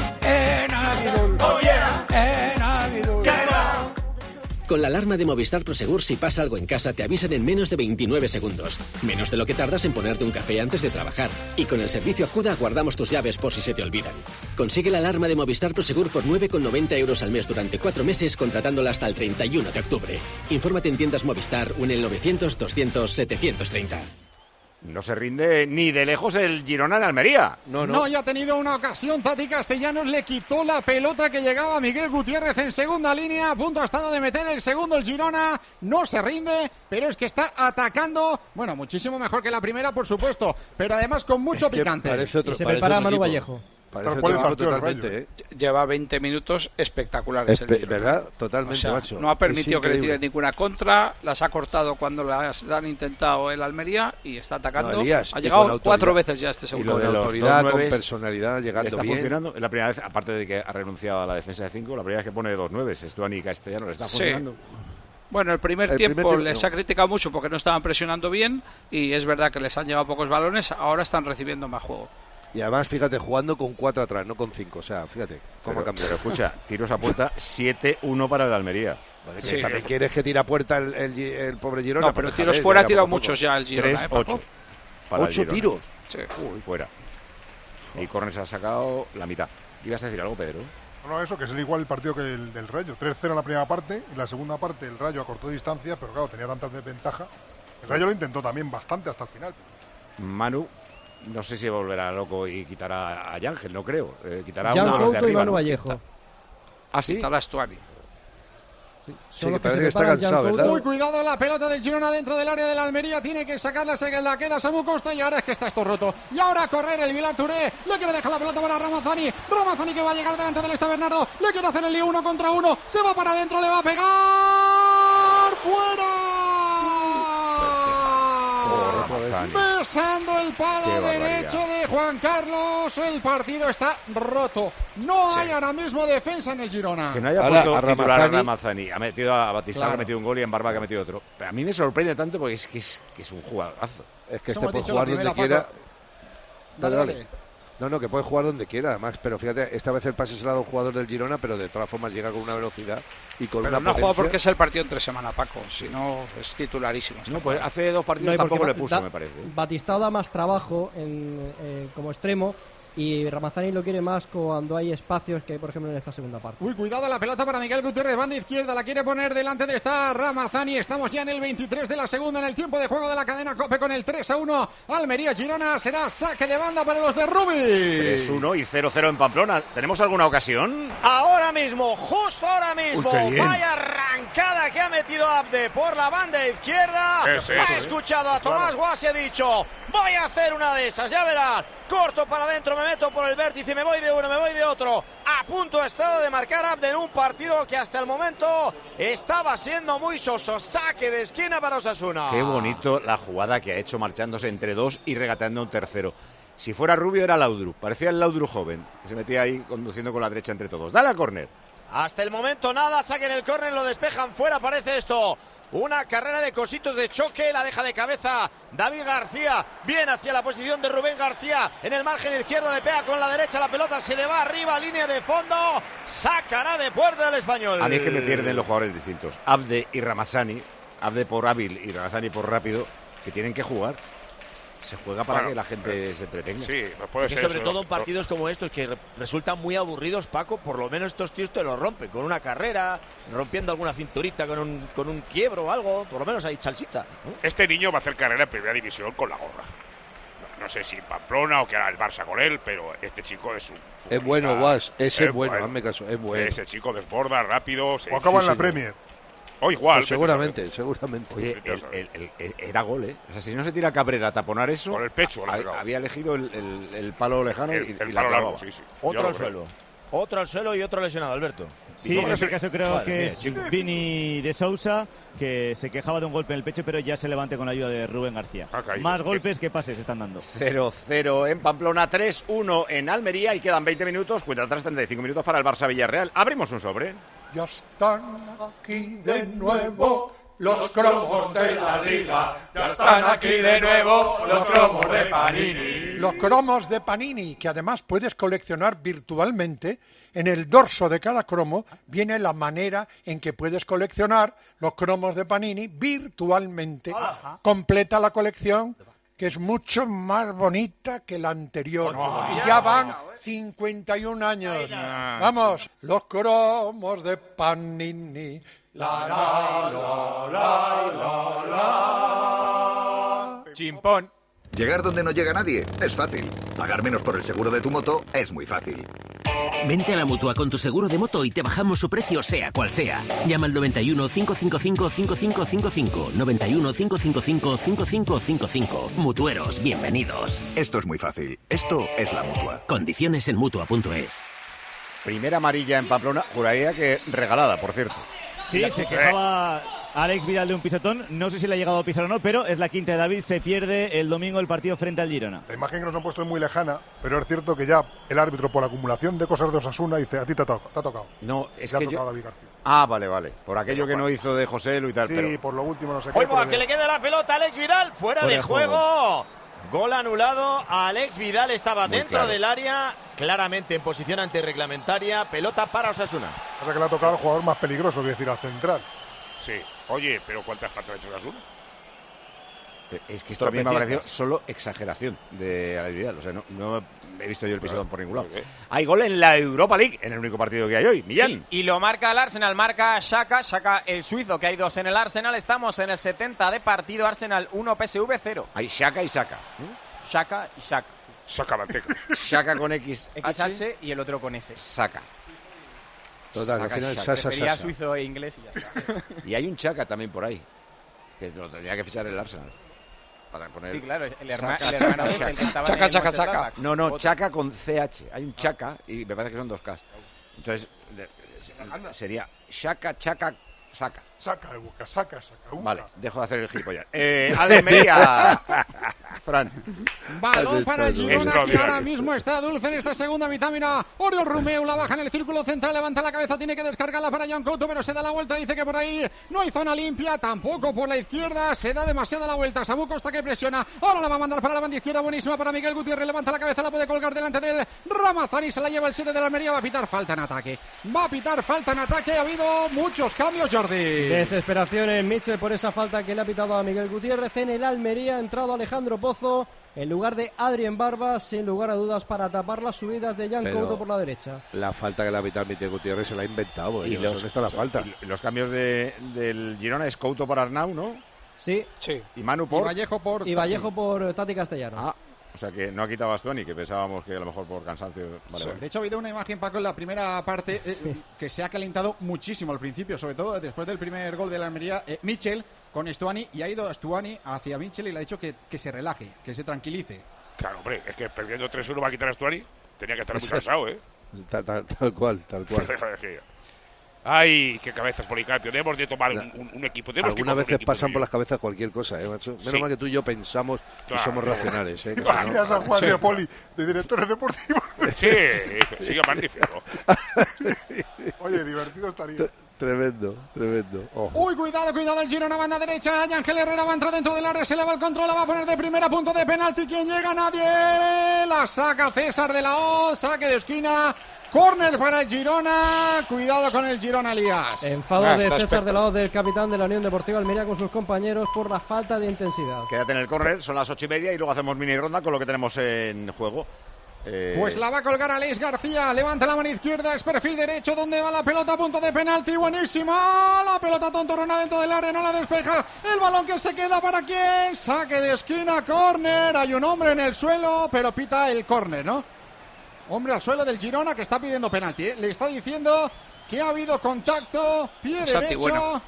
Oh, yeah. Navidul. Con la alarma de Movistar Prosegur, si pasa algo en casa, te avisan en menos de 29 segundos. Menos de lo que tardas en ponerte un café antes de trabajar. Y con el servicio Acuda guardamos tus llaves por si se te olvidan. Consigue la alarma de Movistar Prosegur por 9,90 € al mes durante 4 meses, contratándola hasta el 31 de octubre. Infórmate en tiendas Movistar o en el 900-200-730. No se rinde ni de lejos el Girona en Almería. No, ya ha tenido una ocasión. Tati Castellanos le quitó la pelota que llegaba a Miguel Gutiérrez en segunda línea. A punto ha estado de meter el segundo el Girona. No se rinde, pero es que está atacando. Bueno, muchísimo mejor que la primera, por supuesto. Pero además con mucho picante. Y se prepara Manu Vallejo. Parece otro totalmente, ¿eh? Lleva 20 minutos espectaculares. ¿Verdad? Totalmente, o sea, macho. No ha permitido que le tiren ninguna contra, las ha cortado cuando las han intentado el Almería y está atacando. No, Elías, ha llegado 4 veces ya este segundo. Y lo de la autoridad, con personalidad, llegando está bien. Funcionando. Es la primera vez, aparte de que ha renunciado a la defensa de 5, la primera vez que pone 2 9. Estuani y Castellano le está funcionando. Bueno, el primer tiempo les ha criticado mucho porque no estaban presionando bien y es verdad que les han llegado pocos balones, ahora están recibiendo más juego. Y además, fíjate, jugando con 4 atrás, no con 5. O sea, fíjate cómo ha cambiado. Pero escucha, tiros a puerta 7-1 para el Almería. Vale, sí. ¿También quieres que tire a puerta el pobre Girona? No, pero tiros fuera ha tirado muchos ya el Girona. 3-8. 8 tiros. Sí. Fuera. Y Cornes ha sacado la mitad. ¿Ibas a decir algo, Pedro? No, eso, que es igual el partido que el del Rayo. 3-0 en la primera parte. Y la segunda parte el Rayo acortó distancia, pero claro, tenía tanta desventaja. El Rayo lo intentó también bastante hasta el final. Manu, no sé si volverá loco y quitará a Yángel, no creo. Quitará a Jan uno de los de Couto y arriba. Manu Vallejo. ¿Ah, sí? Quitará a Stuani. Sí, que parece que está cansado, ¿verdad? Muy cuidado, la pelota del Girona dentro del área de la Almería. Tiene que sacarla, se la queda Samu Costa y ahora es que está esto roto. Y ahora a correr el Vilar Touré. Le quiere dejar la pelota para Ramazani. Ramazani que va a llegar delante del Bernardo. Le quiere hacer el lío 1 contra 1. Se va para adentro, le va a pegar. ¡Fuera! Besando el palo derecho de Juan Carlos. El partido está roto. No hay ahora mismo defensa en el Girona. Que no haya puesto a Ramazani. Ha metido a Batista, que ha metido un gol, y en Barba que ha metido otro. Pero a mí me sorprende tanto porque es que es un jugadorazo. Es que puede jugar donde quiera. Dale. No, que puede jugar donde quiera, además. Pero fíjate, esta vez el pase se lo ha dado un jugador del Girona, pero de todas formas llega con una velocidad y con una no potencia. Ha jugado porque es el partido entre semana, Paco. Si no, es titularísimo. No, pues hace 2 partidos tampoco le puso, me parece. Batistao da más trabajo como extremo. Y Ramazani lo quiere más cuando hay espacios que hay, por ejemplo, en esta segunda parte. Uy, cuidado, la pelota para Miguel Gutiérrez, banda izquierda, la quiere poner delante de esta Ramazani. Estamos ya en el 23 de la segunda, en el tiempo de juego de la cadena COPE con el 3-1. Almería-Girona, será saque de banda para los de Rubi. 3-1 y 0-0 en Pamplona. ¿Tenemos alguna ocasión? Ahora mismo, justo ahora mismo. Vaya arrancada que ha metido Abde por la banda izquierda. Ha escuchado a Tomás Guas y ha dicho: voy a hacer una de esas, ya verás. Corto para adentro, me meto por el vértice, me voy de uno, me voy de otro. A punto ha estado de marcar Abde en un partido que hasta el momento estaba siendo muy soso. Saque de esquina para Osasuna. Qué bonito la jugada que ha hecho, marchándose entre 2 y regateando un tercero. Si fuera Rubio era Laudrup, parecía el Laudrup joven, que se metía ahí conduciendo con la derecha entre todos. Dale al córner. Hasta el momento nada, saquen el córner, lo despejan fuera, parece esto. Una carrera de cositos de choque, la deja de cabeza David García, bien hacia la posición de Rubén García, en el margen izquierdo le pega con la derecha, la pelota se le va arriba, línea de fondo, sacará de puerta el Español. A mí es que me pierden los jugadores distintos, Abde y Ramazani, Abde por hábil y Ramazani por rápido, que tienen que jugar. Se juega para que la gente se entretenga. Sí, puede ser. Sobre todo en partidos como estos que resultan muy aburridos, Paco, por lo menos estos tíos te lo rompen con una carrera, rompiendo alguna cinturita con un quiebro o algo, por lo menos hay salsita, ¿no? Este niño va a hacer carrera en primera división con la gorra. No sé si en Pamplona o que hará el Barça con él, pero este chico es un... Es bueno, Guas, ese es bueno, hazme caso, es bueno. Ese chico desborda rápido. O acaba en la Premier. O igual. Pues seguramente. Oye, era gol, ¿eh? O sea, si no se tira Cabrera a taponar eso, con el pecho había elegido el palo lejano y la palo clavaba. largo, sí. Otro al suelo. Otro al suelo y otro lesionado, Alberto. Sí, en este caso creo que es Vini de Sousa, que se quejaba de un golpe en el pecho, pero ya se levante con la ayuda de Rubén García. Más golpes que pases están dando. 0-0 en Pamplona, 3-1 en Almería y quedan 20 minutos, cuenta atrás 35 minutos para el Barça Villarreal. Abrimos un sobre. Ya están aquí de nuevo los cromos de la Liga. Ya están aquí de nuevo los cromos de Panini. Los cromos de Panini, que además puedes coleccionar virtualmente. En el dorso de cada cromo viene la manera en que puedes coleccionar los cromos de Panini virtualmente. Completa la colección, que es mucho más bonita que la anterior. Y ya van 51 años. Vamos, los cromos de Panini. La, la, la, la, la. Chimpón. Llegar donde no llega nadie es fácil. Pagar menos por el seguro de tu moto es muy fácil. Vente a la Mutua con tu seguro de moto y te bajamos su precio sea cual sea. Llama al 91 555 5555. 91 555 5555. Mutueros, bienvenidos. Esto es muy fácil. Esto es la Mutua. Condiciones en Mutua.es. Primera amarilla en Pamplona, juraría que regalada, por cierto. Sí, se quejaba Alex Vidal de un pisotón. No sé si le ha llegado a pisar o no, pero es la quinta de David. Se pierde el domingo el partido frente al Girona. La imagen que nos han puesto es muy lejana, pero es cierto que ya el árbitro, por acumulación de cosas de Osasuna, dice: a ti te ha tocado. No, es ya que yo... vale. Por aquello que no hizo de José Lu y tal. Sí, pero... por lo último no sé qué. Oiga, que le quede la pelota a Alex Vidal. Fuera de juego. Gol anulado. Alex Vidal estaba muy dentro del área, claramente en posición antirreglamentaria. Pelota para Osasuna. O sea que le ha tocado al jugador más peligroso, que decir, al central. Sí. Oye, pero ¿cuántas faltas ha hecho Osasuna? Es que esto a mí me ha parecido solo exageración de Alex Vidal. O sea, no he visto yo el pisotón por ningún lado. Hay gol en la Europa League, en el único partido que hay hoy. Millán. Sí, y lo marca el Arsenal, marca Xhaka el suizo, que hay dos en el Arsenal. Estamos en el 70 de partido, Arsenal 1, PSV 0. Hay Xhaka y Saka. Xhaka y Xhaka. Xhaka manteca. Xhaka con XH y el otro con S. Saka. Total, al final Sasa. Suizo e inglés y ya está. Y hay un Xhaka también por ahí, que lo tendría que fichar el Arsenal. Para poner... Sí, claro, el hermano de él, que estaba Xhaka. No, Xhaka con CH. Hay un Xhaka y me parece que son dos Ks. Entonces, sería Xhaka, Saka. Saca de boca, saca. Vale, dejo de hacer el gilipollas. Almería. Fran. Balón para el Girona, que ahora mismo está dulce en esta segunda mitad. Mira, Oriol Romeu la baja en el círculo central, levanta la cabeza, tiene que descargarla para Jan Couto, pero se da la vuelta, dice que por ahí no hay zona limpia, tampoco por la izquierda, se da demasiada la vuelta. Samu Costa que presiona, ahora la va a mandar para la banda izquierda, buenísima para Miguel Gutiérrez, levanta la cabeza, la puede colgar delante del Ramazani, se la lleva el 7 de la Almería, va a pitar falta en ataque. Ha habido muchos cambios, Jordi. Desesperación en Mitchell por esa falta que le ha pitado a Miguel Gutiérrez. En el Almería ha entrado Alejandro Pozo en lugar de Adrien Barbas, sin lugar a dudas, para tapar las subidas de Jan Couto por la derecha. La falta que le ha pitado Miguel Gutiérrez se la ha inventado. ¿Y dónde está la falta? Los cambios del Girona es Couto por Arnau, ¿no? Sí. Y Manu por... Y Vallejo por Tati Castellanos. O sea que no ha quitado a Astuani, que pensábamos que a lo mejor por cansancio... Vale. De hecho ha habido una imagen, Paco, en la primera parte que se ha calentado muchísimo al principio, sobre todo después del primer gol de la Almería. Mitchell con Astuani, y ha ido Astuani hacia Mitchell y le ha dicho que se relaje, que se tranquilice. Claro, hombre, es que perdiendo 3-1 va a quitar a Astuani. Tenía que estar muy cansado, ¿eh? Tal cual. Ay, qué cabezas, Policarpio. Debemos de tomar un equipo. Algunas veces pasan por las cabezas cualquier cosa, macho. Menos mal que tú y yo pensamos y somos racionales, ¿eh? Imaginas a Juan de Poli, de directores deportivos. Sí, magnífico. Oye, divertido estaría. Tremendo. Ojo. Uy, cuidado el Girona, banda derecha. Ángel Herrera va a entrar dentro del área, se le va el control, la va a poner de primera, punto de penalti. ¿Quién llega? Nadie. La saca César de la O, saque de esquina Córner para el Girona. Cuidado con el Girona, Elías. Enfado de César de lado del capitán de la Unión Deportiva Almería con sus compañeros por la falta de intensidad. Quédate en el córner, son las 8:30 y luego hacemos mini ronda con lo que tenemos en juego. Pues la va a colgar Alex García. Levanta la mano izquierda, es perfil derecho. ¿Dónde va la pelota? Punto de penalti. Buenísima. La pelota tontorrona dentro del área, no la despeja. El balón que se queda para quién. Saque de esquina, córner. Hay un hombre en el suelo, pero pita el córner, ¿no? Hombre al suelo del Girona que está pidiendo penalti, ¿eh? Le está diciendo que ha habido contacto. Pie derecho. Bueno.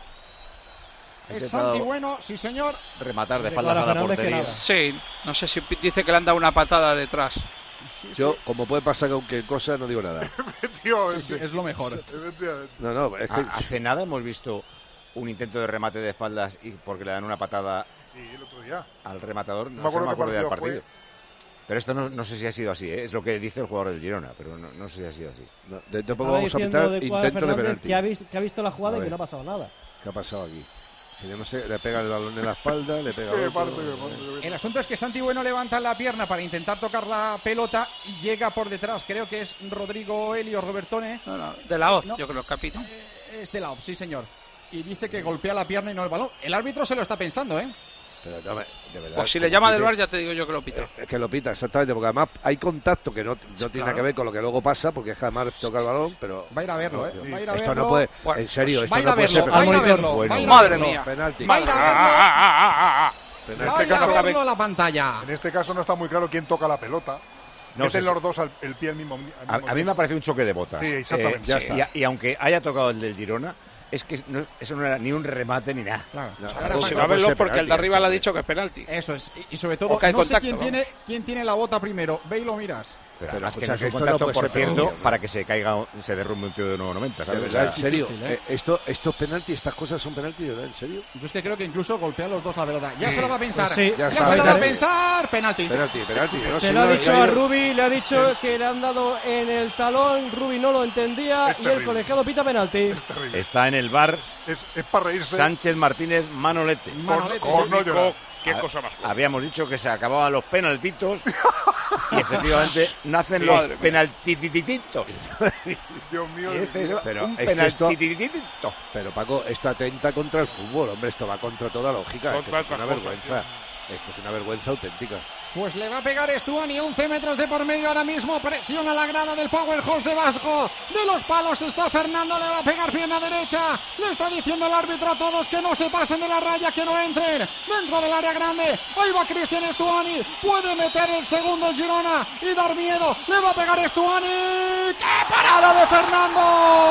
Es Santi Bueno, sí señor. Rematar de espaldas a la portería. Sí, no sé si dice que le han dado una patada detrás. Yo, como puede pasar cualquier cosa, no digo nada. Sí, es lo mejor. No, es que... Hace nada hemos visto un intento de remate de espaldas y porque le dan una patada el otro día al rematador. No me acuerdo del partido. Pero esto no sé si ha sido así, ¿eh? Es lo que dice el jugador del Girona, pero no sé si ha sido así. Dentro de poco vamos a pitar intento de penalti. Que ha visto la jugada y que no ha pasado nada. ¿Qué ha pasado aquí? Que yo no sé, le pega el balón en la espalda, le pega El asunto es que Santi Bueno levanta la pierna para intentar tocar la pelota y llega por detrás. Creo que es Rodrigo Helio Robertone. No, de la Hoz, yo creo, capitán. Es de la Hoz, sí señor. Y dice que golpea la pierna y no el balón. El árbitro se lo está pensando, ¿eh? Pero de verdad, pues si le llama del VAR ya te digo yo que lo pita. Que lo pita, exactamente, porque además hay contacto que no tiene nada que ver con lo que luego pasa, porque jamás toca el balón, pero... Va a ir a verlo, Va a ir a esto verlo. no puede, en serio, esto va a ir no a puede verlo, ser va a ir a verlo, bueno. Madre mía. Penalti. Va a ir a verlo. Va a ir a verlo la pantalla. En este caso no está muy claro quién toca la pelota. Meten los dos el pie al mismo a mí me ha parecido un choque de botas. Sí, exactamente. Ya está. Y aunque haya tocado el del Girona, es que eso no era ni un remate ni nada. Claro. Si va a verlo porque el de arriba le ha dicho que es penalti. Eso es. Y sobre todo, no sé quién tiene la bota primero. Ve y lo miras. Pero además que no es un contacto, por cierto, para que se caiga, se derrumbe un tío de 1,90. ¿sabes? De verdad, en serio, estos penaltis, estas cosas son penaltis, ¿de verdad? ¿En serio? Yo es que creo que incluso golpean los dos la verdad. Ya se lo va a pensar. Sí, ya se lo va a pensar. Penalti. Se lo ha dicho a Rubi, le ha dicho que le han dado en el talón. Rubi no lo entendía y el colegiado pita penalti. Está en el VAR. Es para reírse. Sánchez Martínez Manolete. Qué cosa más cool. Habíamos dicho que se acababan los penaltitos y efectivamente nacen los penaltitititos. Dios mío. Y este es pero un es penaltititito. Pero Paco, esto atenta contra el fútbol, hombre, esto va contra toda lógica. Esto es una vergüenza. Esto es una vergüenza auténtica. Pues le va a pegar Stuani, 11 metros de por medio ahora mismo, presiona la grada del Powerhouse de Vasco, de los palos está Fernando, le va a pegar pierna derecha, le está diciendo el árbitro a todos que no se pasen de la raya, que no entren dentro del área grande, ahí va Cristian Stuani, puede meter el segundo el Girona y dar miedo, le va a pegar Stuani, ¡qué parada de Fernando!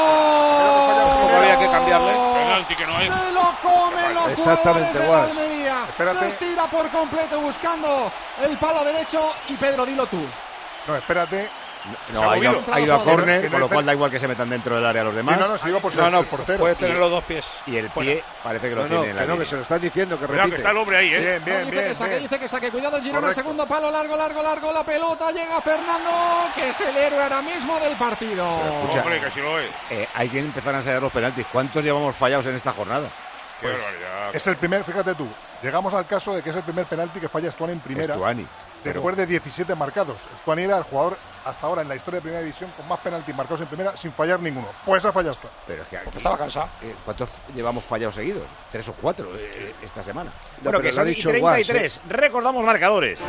¿Cómo había que cambiarle? Penalti que no hay. Se lo comen los jugadores de la Almería, Espérate. se estira por completo buscando el palo derecho y Pedro, dilo tú. No, espérate. No, ha ido a córner, con lo cual da igual que se metan dentro del área los demás. Sí, iba por ser el portero. Puede tener los dos pies. Y el pie parece que lo tiene en la línea. Que se lo están diciendo, que Cuidado, repite. que está el hombre ahí, ¿eh? Bien. Dice que saque. Cuidado el Girona, segundo palo, largo, la pelota, llega Fernando, que es el héroe ahora mismo del partido. Escucha, hombre, que sí lo es. Hay que empezar a ensayar los penaltis. ¿Cuántos llevamos fallados en esta jornada? Qué barbaridad. Es el primer, fíjate tú, llegamos al caso de que es el primer penalti que falla Stuani en primera. Después de 17 marcados. Stuani era el jugador hasta ahora en la historia de Primera División con más penaltis marcados en primera sin fallar ninguno. Pues ha fallado Stuani. Pero es que aquí, estaba cansado. ¿Cuántos llevamos fallados seguidos? 3 o 4 esta semana. No, bueno, que son 33. Recordamos marcadores.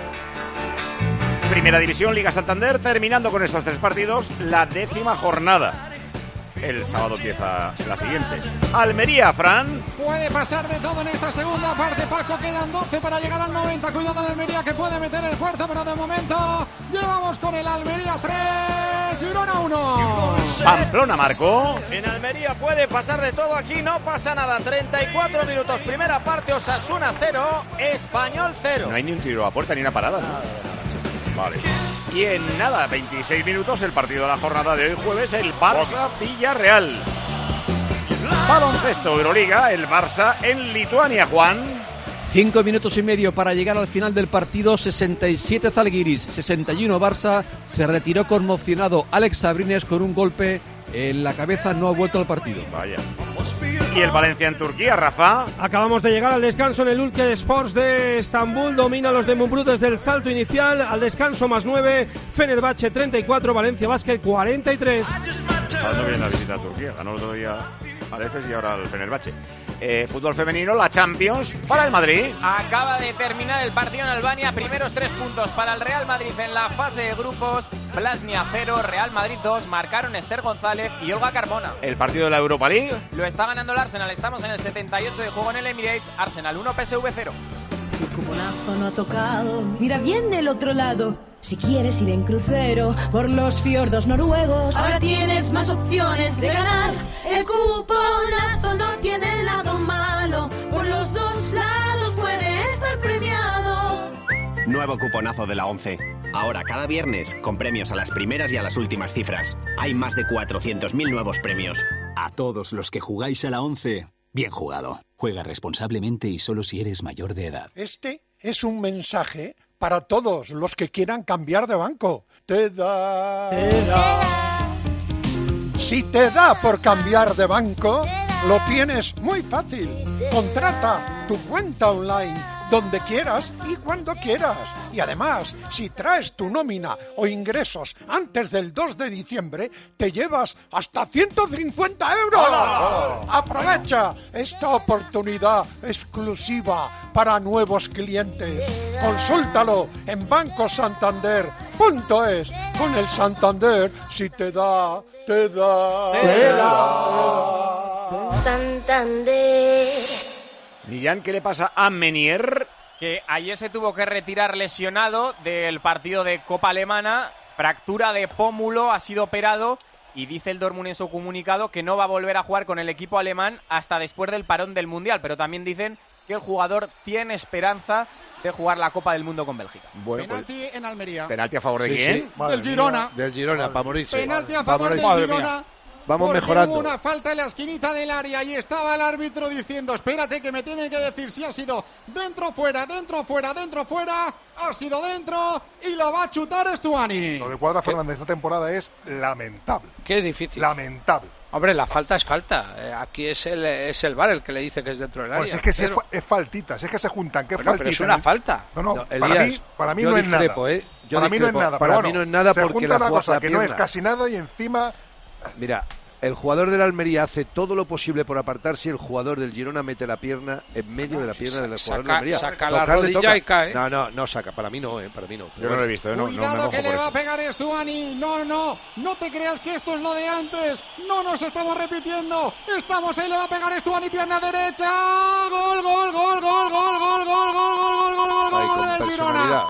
Primera División, Liga Santander, terminando con estos 3 partidos, la 10ª jornada. El sábado empieza la siguiente. Almería, Fran. Puede pasar de todo en esta segunda parte, Paco. Quedan 12 para llegar al 90. Cuidado al Almería que puede meter el cuarto, pero de momento llevamos con el Almería 3, Girona 1. Pamplona marcó. En Almería puede pasar de todo, aquí no pasa nada. 34 minutos, primera parte, Osasuna 0, Español 0. No hay ni un tiro a puerta ni una parada, ¿no? Vale. Y en nada, 26 minutos, el partido de la jornada de hoy jueves, el Barça-Villarreal. Baloncesto Euroliga, el Barça en Lituania, Juan. 5 minutos y medio para llegar al final del partido, 67 Zalgiris, 61 Barça. Se retiró conmocionado Alex Abrines con un golpe en la cabeza, no ha vuelto al partido. Vaya. Y el Valencia en Turquía, Rafa. Acabamos de llegar al descanso en el Ülker Sports de Estambul. Domina los de Mumbrú desde el salto inicial. Al descanso +9. Fenerbahce 34. Valencia Basket 43. Cuando viene la visita a Turquía. Ganó el otro día al Efes y ahora al Fenerbahce. Fútbol femenino, la Champions para el Madrid. Acaba de terminar el partido en Albania. Primeros 3 puntos para el Real Madrid en la fase de grupos. Plasnia 0, Real Madrid 2. Marcaron Esther González y Olga Carmona. El partido de la Europa League. Lo está ganando el Arsenal. Estamos en el 78 de juego en el Emirates. Arsenal 1, PSV 0. Si el cuponazo no ha tocado, mira bien del otro lado. Si quieres ir en crucero por los fiordos noruegos, ahora tienes más opciones de ganar. El cuponazo no tiene el lado malo, por los dos lados puede estar premiado. Nuevo cuponazo de la 11. Ahora cada viernes con premios a las primeras y a las últimas cifras. Hay más de 400.000 nuevos premios. A todos los que jugáis a la 11, bien jugado. Juega responsablemente y solo si eres mayor de edad. Este es un mensaje para todos los que quieran cambiar de banco. Te da. Si te da por cambiar de banco, lo tienes muy fácil. Contrata tu cuenta online donde quieras y cuando quieras. Y además, si traes tu nómina o ingresos antes del 2 de diciembre, te llevas hasta 150 euros. ¡Hola! Aprovecha esta oportunidad exclusiva para nuevos clientes. Consúltalo en bancosantander.es. Con el Santander, si te da, te da. Te da. Santander. Millán, ¿qué le pasa a Menier? Que ayer se tuvo que retirar lesionado del partido de Copa Alemana. Fractura de pómulo, ha sido operado. Y dice el Dortmund en su comunicado que no va a volver a jugar con el equipo alemán hasta después del parón del Mundial. Pero también dicen que el jugador tiene esperanza de jugar la Copa del Mundo con Bélgica. Bueno, penalti en Almería. ¿Penalti a favor de quién? Sí. Del Girona. Del Girona, para morirse. Penalti a favor del Girona. Vamos mejorando. Hubo una falta en la esquinita del área y estaba el árbitro diciendo: espérate que me tiene que decir si ha sido dentro, fuera, dentro, fuera, dentro, fuera. Ha sido dentro y lo va a chutar Estuani. Lo de Cuadra Fernández esta temporada es lamentable. Qué difícil. Lamentable. Hombre, la falta es falta. Aquí es el VAR el que le dice que es dentro del área. Pues es que es faltita, es que se juntan. ¿Qué bueno, pero es una falta. No, para mí no es nada. Para mí no es nada. Para mí no es nada porque se junta una cosa la que no es casi nada y encima. Mira, el jugador del Almería hace todo lo posible por apartarse y el jugador del Girona mete la pierna en medio de la pierna del jugador del Almería. Saca la rodilla y cae. No saca. Para mí no, para mí no. Yo no lo he visto. Cuidado que le va a pegar Estuani. No te creas que esto es lo de antes. No nos estamos repitiendo. Estamos ahí, le va a pegar Estuani, pierna derecha. Gol, gol, gol, gol, gol, gol, gol, gol, gol, gol, gol, gol, gol del Girona.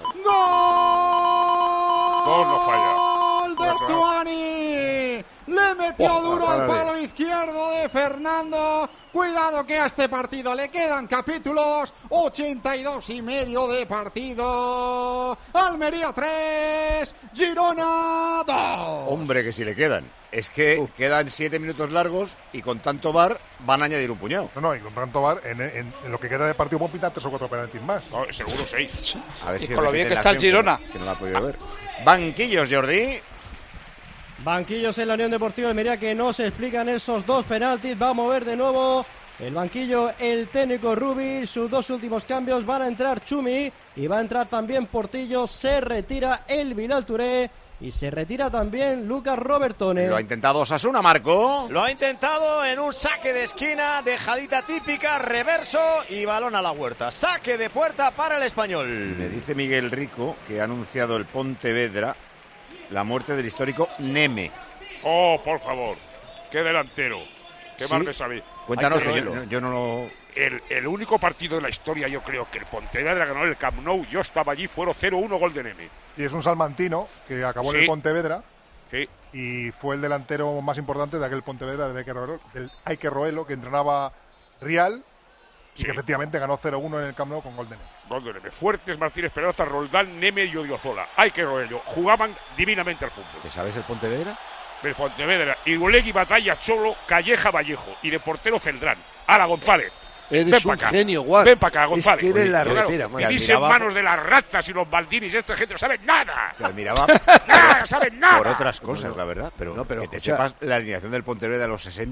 Gol no falla. Gol de Estuani. Le metió duro al palo izquierdo de Fernando. Cuidado que a este partido le quedan capítulos. 82 y medio de partido. Almería 3, Girona 2. Hombre, que si le quedan. Es que quedan 7 minutos largos y con tanto VAR van a añadir un puñado. No, y con tanto VAR en lo que queda de partido puedo pintar 3 o 4 penaltis más. No, seguro 6. A ver y si con lo bien que está el Girona. Que no la ha podido ver. Banquillos, Jordi. Banquillos en la Unión Deportiva Almería, que no se explican esos 2 penaltis. Va a mover de nuevo el banquillo el técnico Rubi. Sus 2 últimos cambios: van a entrar Chumi y va a entrar también Portillo. Se retira el Bilal Touré y se retira también Lucas Robertone. Lo ha intentado Osasuna, Marco. Lo ha intentado en un saque de esquina, dejadita típica, reverso y balón a la huerta. Saque de puerta para el Español. Me dice Miguel Rico que ha anunciado el Pontevedra la muerte del histórico Neme. Oh, por favor, qué delantero. Qué mal me sabe. Cuéntanos, que yo no lo... El único partido de la historia, yo creo, que el Pontevedra ganó el Camp Nou, yo estaba allí, fueron 0-1 gol de Neme. Y es un salmantino que acabó en el Pontevedra. Sí. Y fue el delantero más importante de aquel Pontevedra del Aike Roelo, que entrenaba Real. Y que efectivamente ganó 0-1 en el Camp Nou con gol de Neme. Gol de Neme. Fuertes, Martínez Peroza, Roldán, Neme y Odiozola. Aike Roelo. Jugaban divinamente al fútbol. ¿Te sabes el Pontevedra? El Pontevedra. Iguolegui, Batalla, Cholo, Calleja, Vallejo. Y de portero Celdrán. Ala González. Eres un genio, guau. Ven para acá, González. Es que eres la repera, vivís en manos de las ratas y los Baldinis. Esta gente no sabe nada. Te admiraba nada, saben nada. Por otras cosas, la verdad. Pero, que te sepas la alineación del Pontevedra de los 60.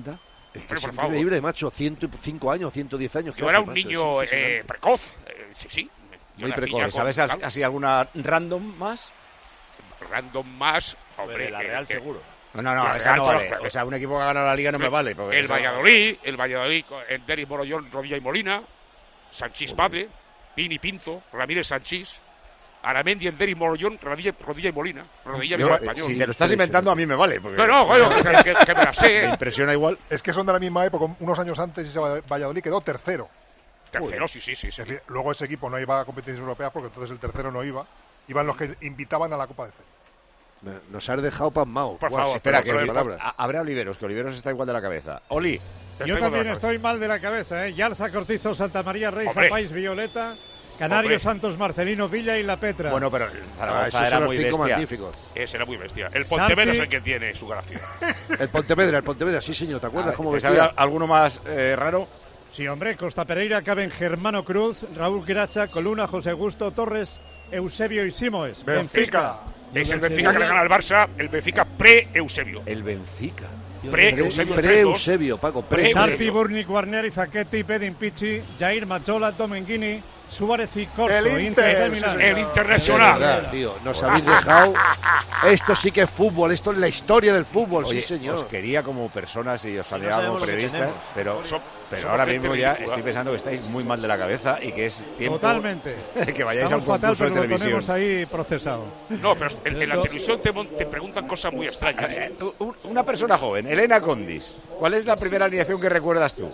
Es increíble, macho, 105 años, 110 años. Yo era un niño precoz, sí. Muy precoz. ¿Sabes así alguna random más? Random más, hombre. De la Real seguro. No, esa no vale. O sea, un equipo que ha ganado la Liga no me vale. El Valladolid, el Denis Morollón, Rodilla y Molina, Sanchís padre, Pini Pinto, Ramírez Sanchís, Aramendi, el Denis Morollón, Rodilla y Molina. Si te lo estás inventando, a mí me vale. Porque... No, que me la sé. Me impresiona igual. Es que son de la misma época, unos años antes, y ese Valladolid quedó tercero. Tercero, sí. Decir, luego ese equipo no iba a competiciones europeas porque entonces el tercero no iba. Iban los que invitaban a la Copa de Fe. Nos has dejado pasmado. Por favor, espera, que habrá Oliveros, que Oliveros está igual de la cabeza. Oli. Yo también estoy mal de la cabeza, ¿eh? Yalza, Cortizo, Santa María, Rey, Zapáis, Violeta, Canario, Santos, Marcelino, Villa y La Petra. Bueno, pero Zaragoza era muy bestia. Ese era muy bestia. El Pontevedra es el que tiene su gracia. El Pontevedra, sí señor, ¿te acuerdas cómo vestía? ¿Sabes alguno más raro? Sí, hombre, Costa Pereira, caben Germano Cruz, Raúl Gracha, Coluna, José Augusto, Torres, Eusebio y Simoes. Benfica. Es el Benfica que le gana al Barça, el Benfica pre-Eusebio. El Benfica. Pre-Eusebio, Paco. Sarti, Burni, Guarneri, Zacchetti, Pedin Pichi, Jair Mazzola, Domenghini, Suárez y Corso. El Internacional. Verdad, tío, nos habéis dejado. Esto sí que es fútbol, esto es la historia del fútbol. Oye, sí, señor. Os quería como personas y os salía como periodistas, pero ahora mismo ya estoy pensando que estáis muy mal de la cabeza y que es tiempo que vayáis a un concurso de televisión. Lo tenemos ahí procesado. No, pero en la televisión te preguntan cosas muy extrañas. Una persona joven, Elena Condis, ¿cuál es la primera alineación que recuerdas tú?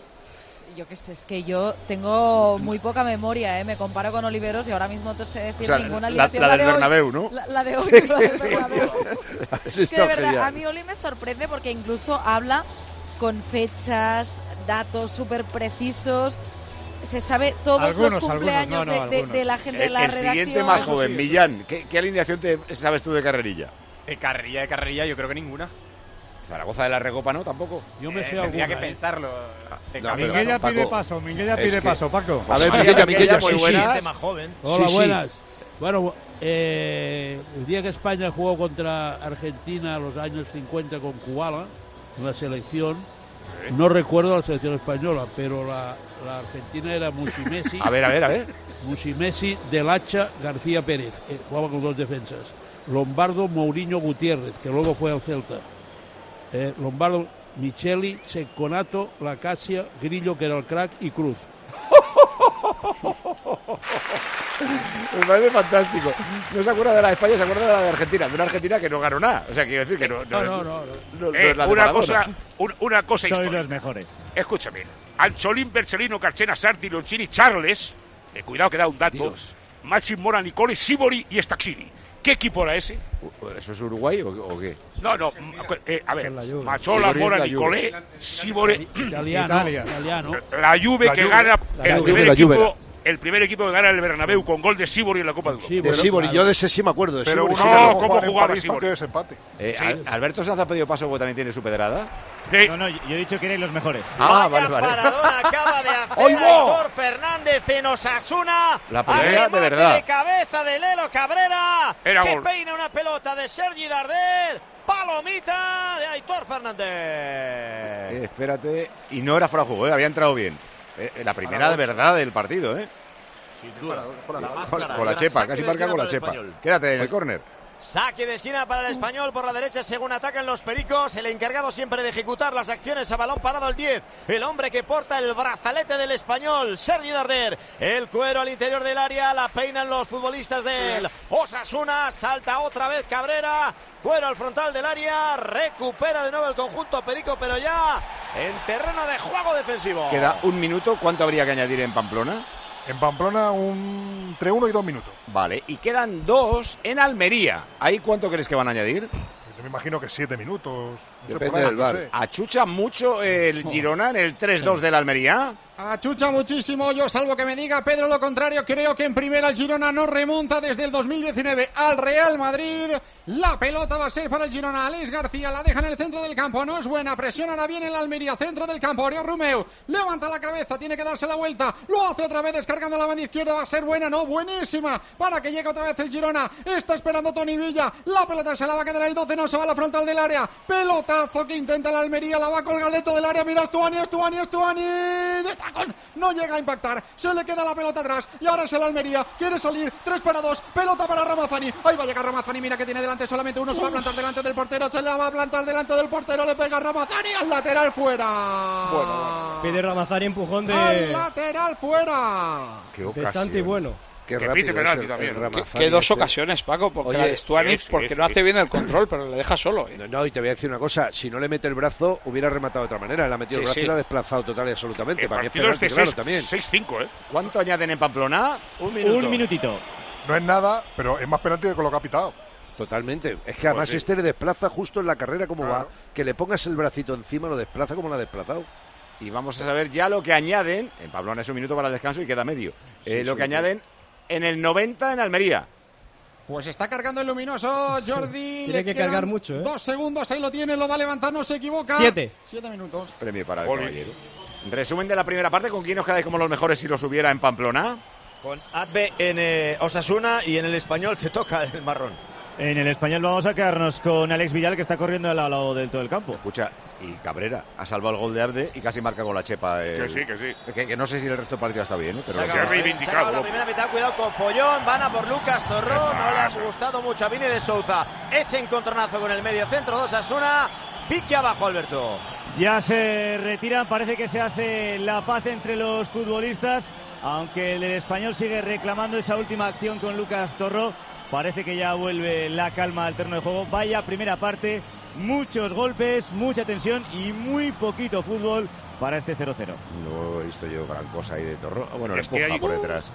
Yo qué sé, es que yo tengo muy poca memoria, ¿eh? Me comparo con Oliveros y ahora mismo no te sé decir ninguna alineación. La del Bernabéu, ¿no? La de hoy, la del Bernabéu. Es que de verdad, a mí Oli me sorprende porque incluso habla con fechas, datos súper precisos. Se sabe todos los cumpleaños de la gente de la redacción. El siguiente más joven, Millán, ¿qué alineación sabes tú de Carrerilla? De Carrerilla, yo creo que ninguna. Zaragoza de la Recopa, ¿no? Tampoco. Yo me sé tendría que pensarlo. Minguella pide paso, Paco. A ver, Minguella, muy buena. Más joven. Hola, buenas. Bueno, el día que España jugó contra Argentina en los años 50 con Kubala, una selección, no recuerdo la selección española, pero la Argentina era Musimesi. A ver. Musimesi, Del Hacha, García Pérez. Jugaba con dos defensas. Lombardo, Mourinho, Gutiérrez, que luego fue al Celta. Lombardo, Micheli, Cecconato, Lacasia, Grillo, que era el crack, y Cruz. Me parece fantástico. No se acuerda de la de España, se acuerda de la de Argentina. De una Argentina que no ganó nada. O sea, quiero decir que no es la de una cosa Soy los mejores. Escúchame. Ancholín, Bercellino, Carchena, Sarti, Loncini, Charles. Cuidado que da un dato. Dios. Maxim Mora, Nicole, Sibori y Staxini. ¿Qué equipo era ese? ¿Eso es Uruguay o qué? No. A ver, Machola, Mora, Nicolé, Sibori. Italiano. La Juve que gana el primer equipo que gana el Bernabéu con gol de Sibori en la Copa del Mundo. De Sibori, yo de ese sí me acuerdo. De pero ¿cómo jugaba Sibori? ¿Alberto Sanz ha pedido paso porque también tiene su pedrada? Sí. No, yo he dicho que erais los mejores. Vale. Paradona acaba de hacer Aitor Fernández en Osasuna. La primera de verdad. De cabeza de Lelo Cabrera. Que gol. Peina una pelota de Sergi Darder. Palomita de Aitor Fernández. Espérate. Y no era fuera de juego, había entrado bien. La primera de verdad del partido, Sin duda. Con la chepa, casi marca con la chepa. Quédate en el córner. Saque de esquina para el Español por la derecha según atacan los pericos. El encargado siempre de ejecutar las acciones a balón parado el 10. El hombre que porta el brazalete del Español, Sergi Darder. El cuero al interior del área, la peinan los futbolistas del Osasuna. Salta otra vez Cabrera. Cuero al frontal del área. Recupera de nuevo el conjunto perico, pero ya en terreno de juego defensivo. Queda un minuto. ¿Cuánto habría que añadir en Pamplona? En Pamplona entre 1 y 2 minutos. Vale, y quedan 2 en Almería. ¿Ahí cuánto crees que van a añadir? Yo me imagino que 7 minutos. Depende del VAR. ¿Achucha mucho el Girona en el 3-2 de la Almería? Achucha muchísimo, yo salvo que me diga Pedro lo contrario. Creo que en primera el Girona no remonta desde el 2019 al Real Madrid. La pelota va a ser para el Girona. Alex García la deja en el centro del campo, no es buena, presiona bien en la Almería, centro del campo. Oriol Romeu levanta la cabeza, tiene que darse la vuelta, lo hace otra vez descargando la banda izquierda. Va a ser buena, no, buenísima, para que llegue otra vez el Girona. Está esperando Toni Villa, la pelota se la va a quedar el 12, no se va a la frontal del área. Pelotazo que intenta la Almería, la va a colgar dentro del área. Mira, Stuani de tacón, no llega a impactar, se le queda la pelota atrás y ahora es el Almería, quiere salir, 3-2, pelota para Ramazani, ahí va a llegar Ramazani, mira que tiene delante solamente uno, se va a plantar delante del portero, se la va a plantar delante del portero, le pega Ramazani al lateral fuera. Bueno. Pide Ramazani empujón de... al lateral fuera. Qué ocasión. De Santi Bueno. Qué que rápido pite penalti es también. Que dos ocasiones, Paco, porque la de Stuani, porque no hace bien el control, pero le deja solo. No, y te voy a decir una cosa, si no le mete el brazo, hubiera rematado de otra manera. Le ha metido el brazo y lo ha desplazado total y absolutamente. Para mí es penalti, claro, también. 6-5, ¿eh? ¿Cuánto añaden en Pamplona? Un minutito. No es nada, pero es más penalti de con lo que ha pitado. Totalmente. Es que además le desplaza justo en la carrera como va. Que le pongas el bracito encima, lo desplaza como lo ha desplazado. Y vamos a saber ya lo que añaden. En Pamplona es un minuto para el descanso y queda medio. Lo que añaden en el 90 en Almería. Pues está cargando el luminoso Jordi. Tiene que cargar mucho, 2 segundos, ahí lo tiene, lo va a levantar, no se equivoca. 7 minutos. Premio para el caballero. Resumen de la primera parte, ¿con quién os quedáis como los mejores si los hubiera en Pamplona? Con Adbe en Osasuna y en el Español te toca el marrón. En el Español vamos a quedarnos con Alex Vidal, que está corriendo al lado del todo el campo. Escucha, y Cabrera ha salvado el gol de Abde y casi marca con la chepa. Que sí. Que no sé si el resto del partido está bien, ¿eh? Pero se ha reivindicado. La primera mitad, cuidado con Follón, van a por Lucas Torró, no le ha gustado mucho a Vini de Souza. Ese encontronazo con el medio centro de Osasuna, pique abajo, Alberto. Ya se retiran, parece que se hace la paz entre los futbolistas, aunque el del Español sigue reclamando esa última acción con Lucas Torró. Parece que ya vuelve la calma al terreno de juego. Vaya primera parte, muchos golpes, mucha tensión y muy poquito fútbol para este 0-0. No he visto yo gran cosa ahí de Torró. Bueno, le Es que empuja hay- por detrás.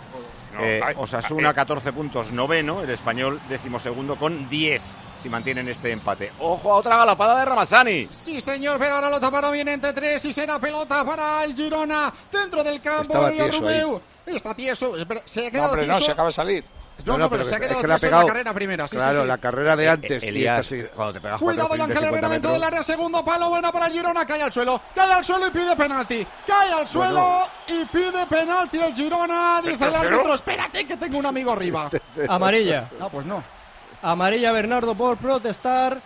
No, Osasuna 14 puntos, noveno. El Español 12º con 10. Si mantienen este empate. ¡Ojo a otra galopada de Ramazani! Sí, señor, pero ahora lo taparon bien entre 3 y será pelota para el Girona. Dentro del campo, Estaba Oriol tieso Romeu. Está tieso, se ha No, quedado hombre, tieso. no, se acaba de salir. No, pero se ha quedado tieso en la carrera primera. Sí, claro, sí. la carrera de antes. Elías, y esta cuando te pegas Cuidado, 4 Ángel Herrera dentro del área, segundo palo, buena para el Girona, cae al suelo y pide penalti. Cae al suelo y pide penalti el Girona, dice el árbitro, espérate que tengo un amigo arriba. Amarilla. No, pues no. Amarilla Bernardo por protestar.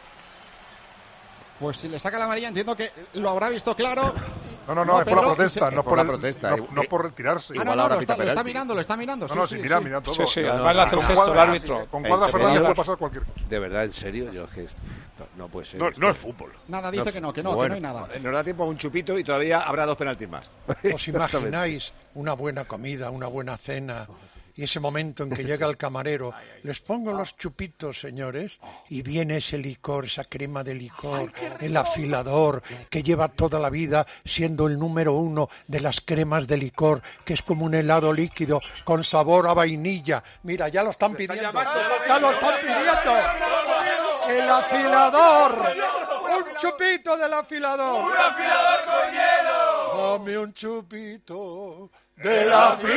Pues si le saca la amarilla entiendo que lo habrá visto claro. No, es por la protesta, no por la el- protesta. no por retirarse. Ah, no, lo está mirando, lo está mirando. No, sí, mira todo. Sí, además le hace un gesto el árbitro. Con Cuadra ¿En Fernández serio? puede pasar cualquier cosa. De verdad, en serio, yo es que no puede ser. No es fútbol. Nada, dice que no Bueno, hay nada. nos da tiempo a un chupito y todavía habrá 2 penaltis más. ¿Os imagináis una buena comida, una buena cena y ese momento en que llega el camarero? Les pongo los chupitos, señores, y viene ese licor, esa crema de licor, el afilador, que lleva toda la vida siendo el número 1 de las cremas de licor, que es como un helado líquido con sabor a vainilla. Mira, ya lo están pidiendo. ¡Ya lo están pidiendo! ¡El afilador! ¡Un chupito del afilador! ¡Un afilador con hielo! ¡Dame un chupito del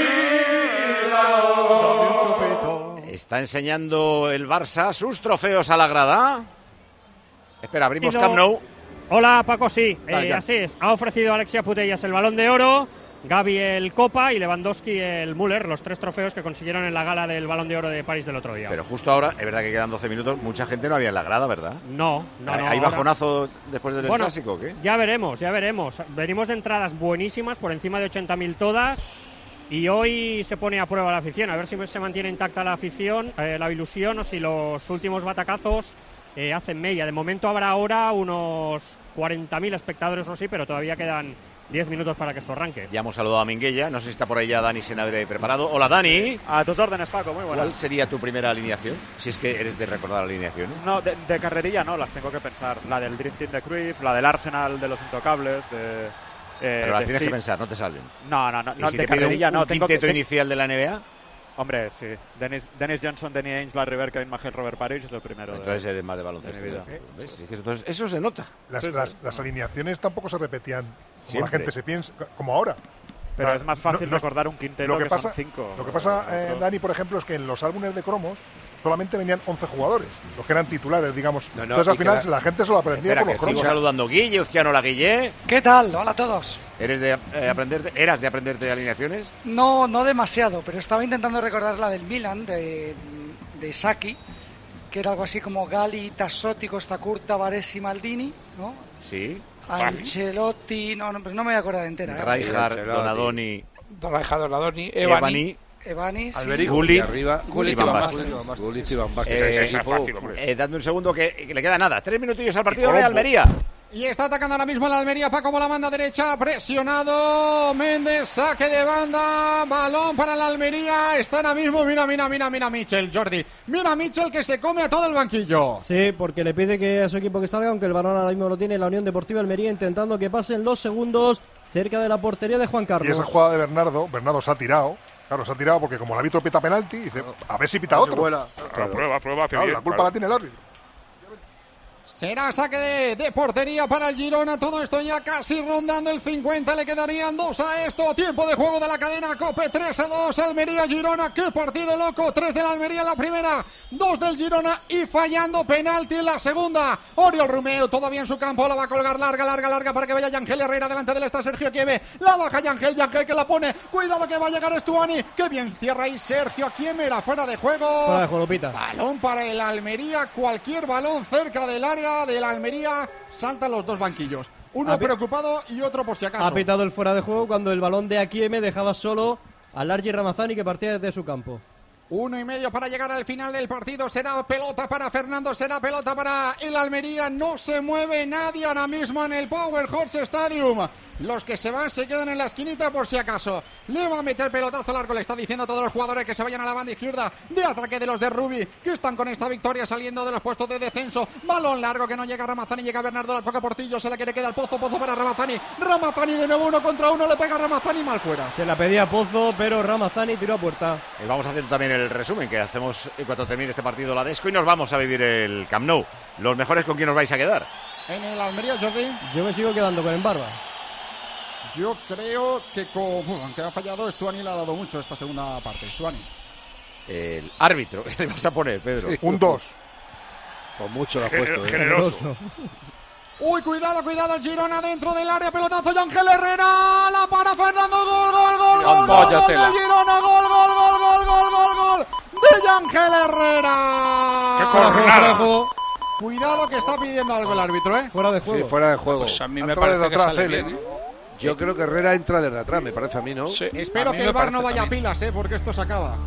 afilador! Está enseñando el Barça sus trofeos a la grada. Espera, abrimos Camp Nou. Hola Paco, sí, Dale, ya. así es. Ha ofrecido Alexia Putellas el Balón de Oro, Gavi el Copa y Lewandowski el Müller, los 3 trofeos que consiguieron en la gala del Balón de Oro de París del otro día. Pero justo ahora, es verdad que quedan 12 minutos, mucha gente no había en la grada, ¿verdad? No. ¿Hay ahora- bajonazo después del Bueno, clásico o qué? Ya veremos. Venimos de entradas buenísimas, por encima de 80.000 todas. Y hoy se pone a prueba la afición, a ver si se mantiene intacta la afición, la ilusión, o si los últimos batacazos hacen mella. De momento habrá ahora unos 40.000 espectadores o así, pero todavía quedan 10 minutos para que esto arranque. Ya hemos saludado a Minguella, no sé si está por ahí ya Dani Senabre preparado. Hola Dani. A tus órdenes, Paco, muy buenas. ¿Cuál sería tu primera alineación? Si es que eres de recordar alineaciones. No, de carrerilla no, las tengo que pensar. La del Dream Team de Cruyff, la del Arsenal de los Intocables, Pero las de tienes que Sim- pensar, no te salen. No, ¿Y si de te pide carrerilla un no. Tengo quinteto que, inicial de la NBA? Hombre, sí. Dennis Johnson, Danny Ainge, Larry Bird, Kevin McHale, Robert Parrish es el primero. Entonces eres más de baloncesto. de mi vida. ¿Ves? Es que entonces, eso se nota. Las alineaciones tampoco se repetían como Siempre. la gente se piensa, como ahora. Pero es más fácil recordar un quinteto que son 5. Lo que pasa, Dani, por ejemplo, es que en los álbumes de cromos solamente venían 11 jugadores, los que eran titulares, digamos. Entonces, al final, la gente se lo aprendía por los cromos. Sigo saludando Guille, Uzquiano la Guille. ¿Qué tal? Hola a todos. ¿Eras de aprenderte alineaciones? No demasiado, pero estaba intentando recordar la del Milan, de Sacchi, que era algo así como Gali, Tassotti, Costa Curta, Baresi, Maldini, ¿no? Sí. Ancelotti, no me voy a acordar entera. Rijkaard, Donadoni, Evanis, Gullit, Gullit y Van Basten. Dame un segundo que le queda nada. 3 minutillos al partido de Almería. Y está atacando ahora mismo el Almería, Paco por la banda derecha, presionado Méndez, saque de banda, balón para el Almería, está ahora mismo, mira Mitchell, Jordi, mira Mitchell que se come a todo el banquillo. Sí, porque le pide que a su equipo que salga, aunque el balón ahora mismo lo tiene la Unión Deportiva Almería, intentando que pasen los segundos cerca de la portería de Juan Carlos. Y esa jugada de Bernardo se ha tirado. Claro, se ha tirado porque como el árbitro pita penalti, dice, a ver si pita otro. Prueba, hace bien. La culpa la tiene el árbitro. Será saque de portería para el Girona. Todo esto ya casi rondando el 50. Le quedarían 2 a esto. Tiempo de juego de la cadena COPE. 3-2. Almería-Girona. ¡Qué partido loco! 3 de la Almería en la primera, 2 del Girona y fallando penalti en la segunda. Oriol Romeu todavía en su campo. La va a colgar larga para que vaya Yangel Herrera. Delante de él está Sergio Chieve. La baja Yangel que la pone. Cuidado que va a llegar Estuani. ¡Qué bien cierra ahí Sergio Chieve! Era fuera de juego. Fuera de juego, pita. Balón para el Almería. Cualquier balón cerca del área de la Almería, saltan los dos banquillos. Uno preocupado y otro por si acaso. Ha pitado el fuera de juego cuando el balón de Aquieme dejaba solo a Largi Ramazani, que partía desde su campo. 1:30 para llegar al final del partido. Será pelota para Fernando, será pelota para el Almería. No se mueve nadie ahora mismo en el Power Horse Stadium. Los que se van se quedan en la esquinita por si acaso. Le va a meter pelotazo largo. Le está diciendo a todos los jugadores que se vayan a la banda izquierda de ataque de los de Rubi, que están con esta victoria saliendo de los puestos de descenso. Balón largo que no llega a Ramazani. Llega Bernardo, la toca Portillo. Se la quiere quedar Pozo para Ramazani. Ramazani de nuevo 1 contra 1. Le pega a Ramazani mal fuera. Se la pedía Pozo, pero Ramazani tiró a puerta. Vamos haciendo también el resumen que hacemos cuando termine este partido la Desco y nos vamos a vivir el Camp Nou. Los mejores, ¿con quién os vais a quedar? En el Almería, Jordi. Yo me sigo quedando con Embarba. Yo creo que aunque ha fallado, Estuani le ha dado mucho esta segunda parte. Estuani. El árbitro, ¿qué le vas a poner, Pedro? Sí, un 2. Con mucho lo ha puesto. Generoso. Uy, cuidado el Girona dentro del área, pelotazo y Ángel Herrera, la para Fernando, gol del Girona, gol de Ángel Herrera. ¡Qué cornada! Cuidado que está pidiendo algo el árbitro, Fuera de juego. Sí, fuera de juego. Pues a mí me parece que sale bien, Yo creo que Herrera entra desde atrás, me parece a mí, ¿no? Sí, espero que el VAR no vaya a pilas, porque esto se acaba.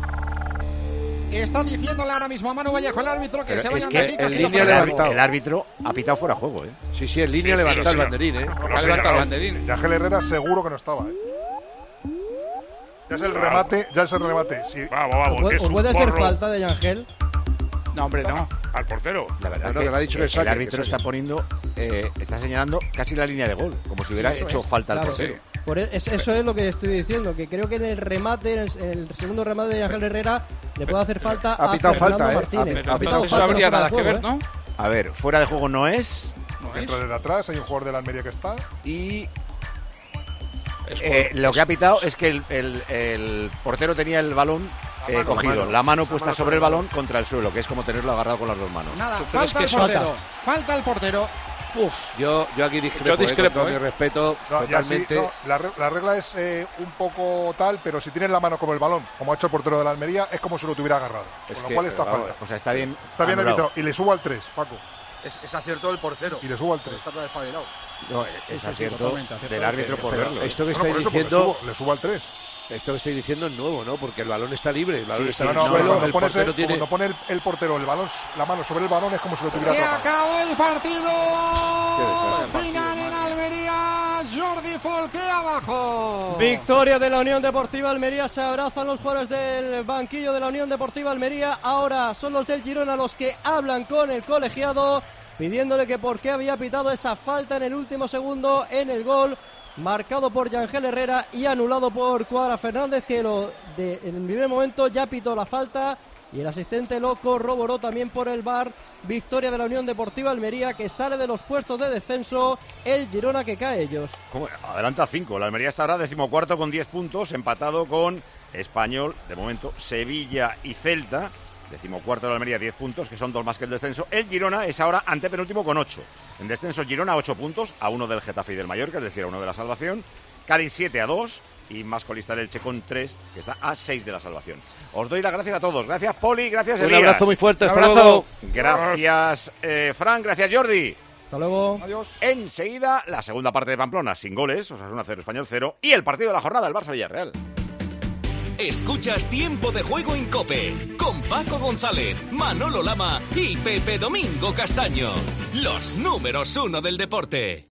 Está diciéndole ahora mismo a Manu Vallejo, el árbitro, que se vayan de aquí. El árbitro ha pitado fuera de juego, Sí, en línea levanta el banderín, Ha levantado el banderín. Y Ángel Herrera seguro que no estaba, Ya es el remate, Sí. Vamos. ¿O puede ser falta de Ángel? No, hombre, no. Al portero. La verdad que le ha dicho el árbitro está poniendo, está señalando casi la línea de gol, como si hubiera hecho falta al portero. Eso es lo que estoy diciendo, que creo que en el remate, en el segundo remate de Ángel Herrera, le puede hacer falta a Fernando Martínez. Ha pitado falta, no habría nada que ver, ¿no? A ver, fuera de juego no es. Dentro de atrás hay un jugador de la Almería que está. Y lo que ha pitado es que el portero tenía el balón cogido, la mano puesta sobre el balón contra el suelo, que es como tenerlo agarrado con las dos manos. Nada, falta el portero. Yo aquí discrepo, con mi respeto, totalmente. La regla es un poco tal, pero si tienes la mano como el balón, como ha hecho el portero de la Almería, es como si lo tuviera agarrado. Con lo cual está falta. O sea, está bien. Está bien arbitrado. Y le subo al 3, Paco. Es acierto del portero. Y le subo al 3. Está despabilado. No, es acierto del árbitro por verlo. Esto que estáis diciendo. Le subo al 3. Esto que estoy diciendo es nuevo, ¿no? Porque el balón está libre. El balón está en el suelo. El portero tiene... Cuando pone el portero la mano sobre el balón es como si lo tuviera. Se acabó el partido. Final en Almería. Jordi Folqué abajo. Victoria de la Unión Deportiva Almería. Se abrazan los jugadores del banquillo de la Unión Deportiva Almería. Ahora son los del Girona los que hablan con el colegiado, pidiéndole que por qué había pitado esa falta en el último segundo en el gol marcado por Yangel Herrera y anulado por Cuadra Fernández, que en el primer momento ya pitó la falta y el asistente loco corroboró también por el VAR. Victoria de la Unión Deportiva Almería, que sale de los puestos de descenso, el Girona que cae ellos. Adelanta 5, la Almería está ahora 14º con 10 puntos, empatado con Español, de momento Sevilla y Celta. 14º de la Almería, 10 puntos, que son 2 más que el descenso. El Girona es ahora antepenúltimo con 8. En descenso Girona 8 puntos, a 1 del Getafe y del Mallorca, es decir, a 1 de la salvación. Cádiz 7 a 2 y más colista el Elche con 3, que está a 6 de la salvación. Os doy las gracias a todos. Gracias, Poli, gracias, Elías. Un abrazo muy fuerte, hasta luego. Gracias, Fran, gracias, Jordi. Hasta luego. Adiós. Enseguida, la segunda parte de Pamplona, sin goles, Osasuna 0, Español 0, y el partido de la jornada, el Barça-Villarreal. Escuchas Tiempo de Juego en COPE, con Paco González, Manolo Lama y Pepe Domingo Castaño. Los números 1 del deporte.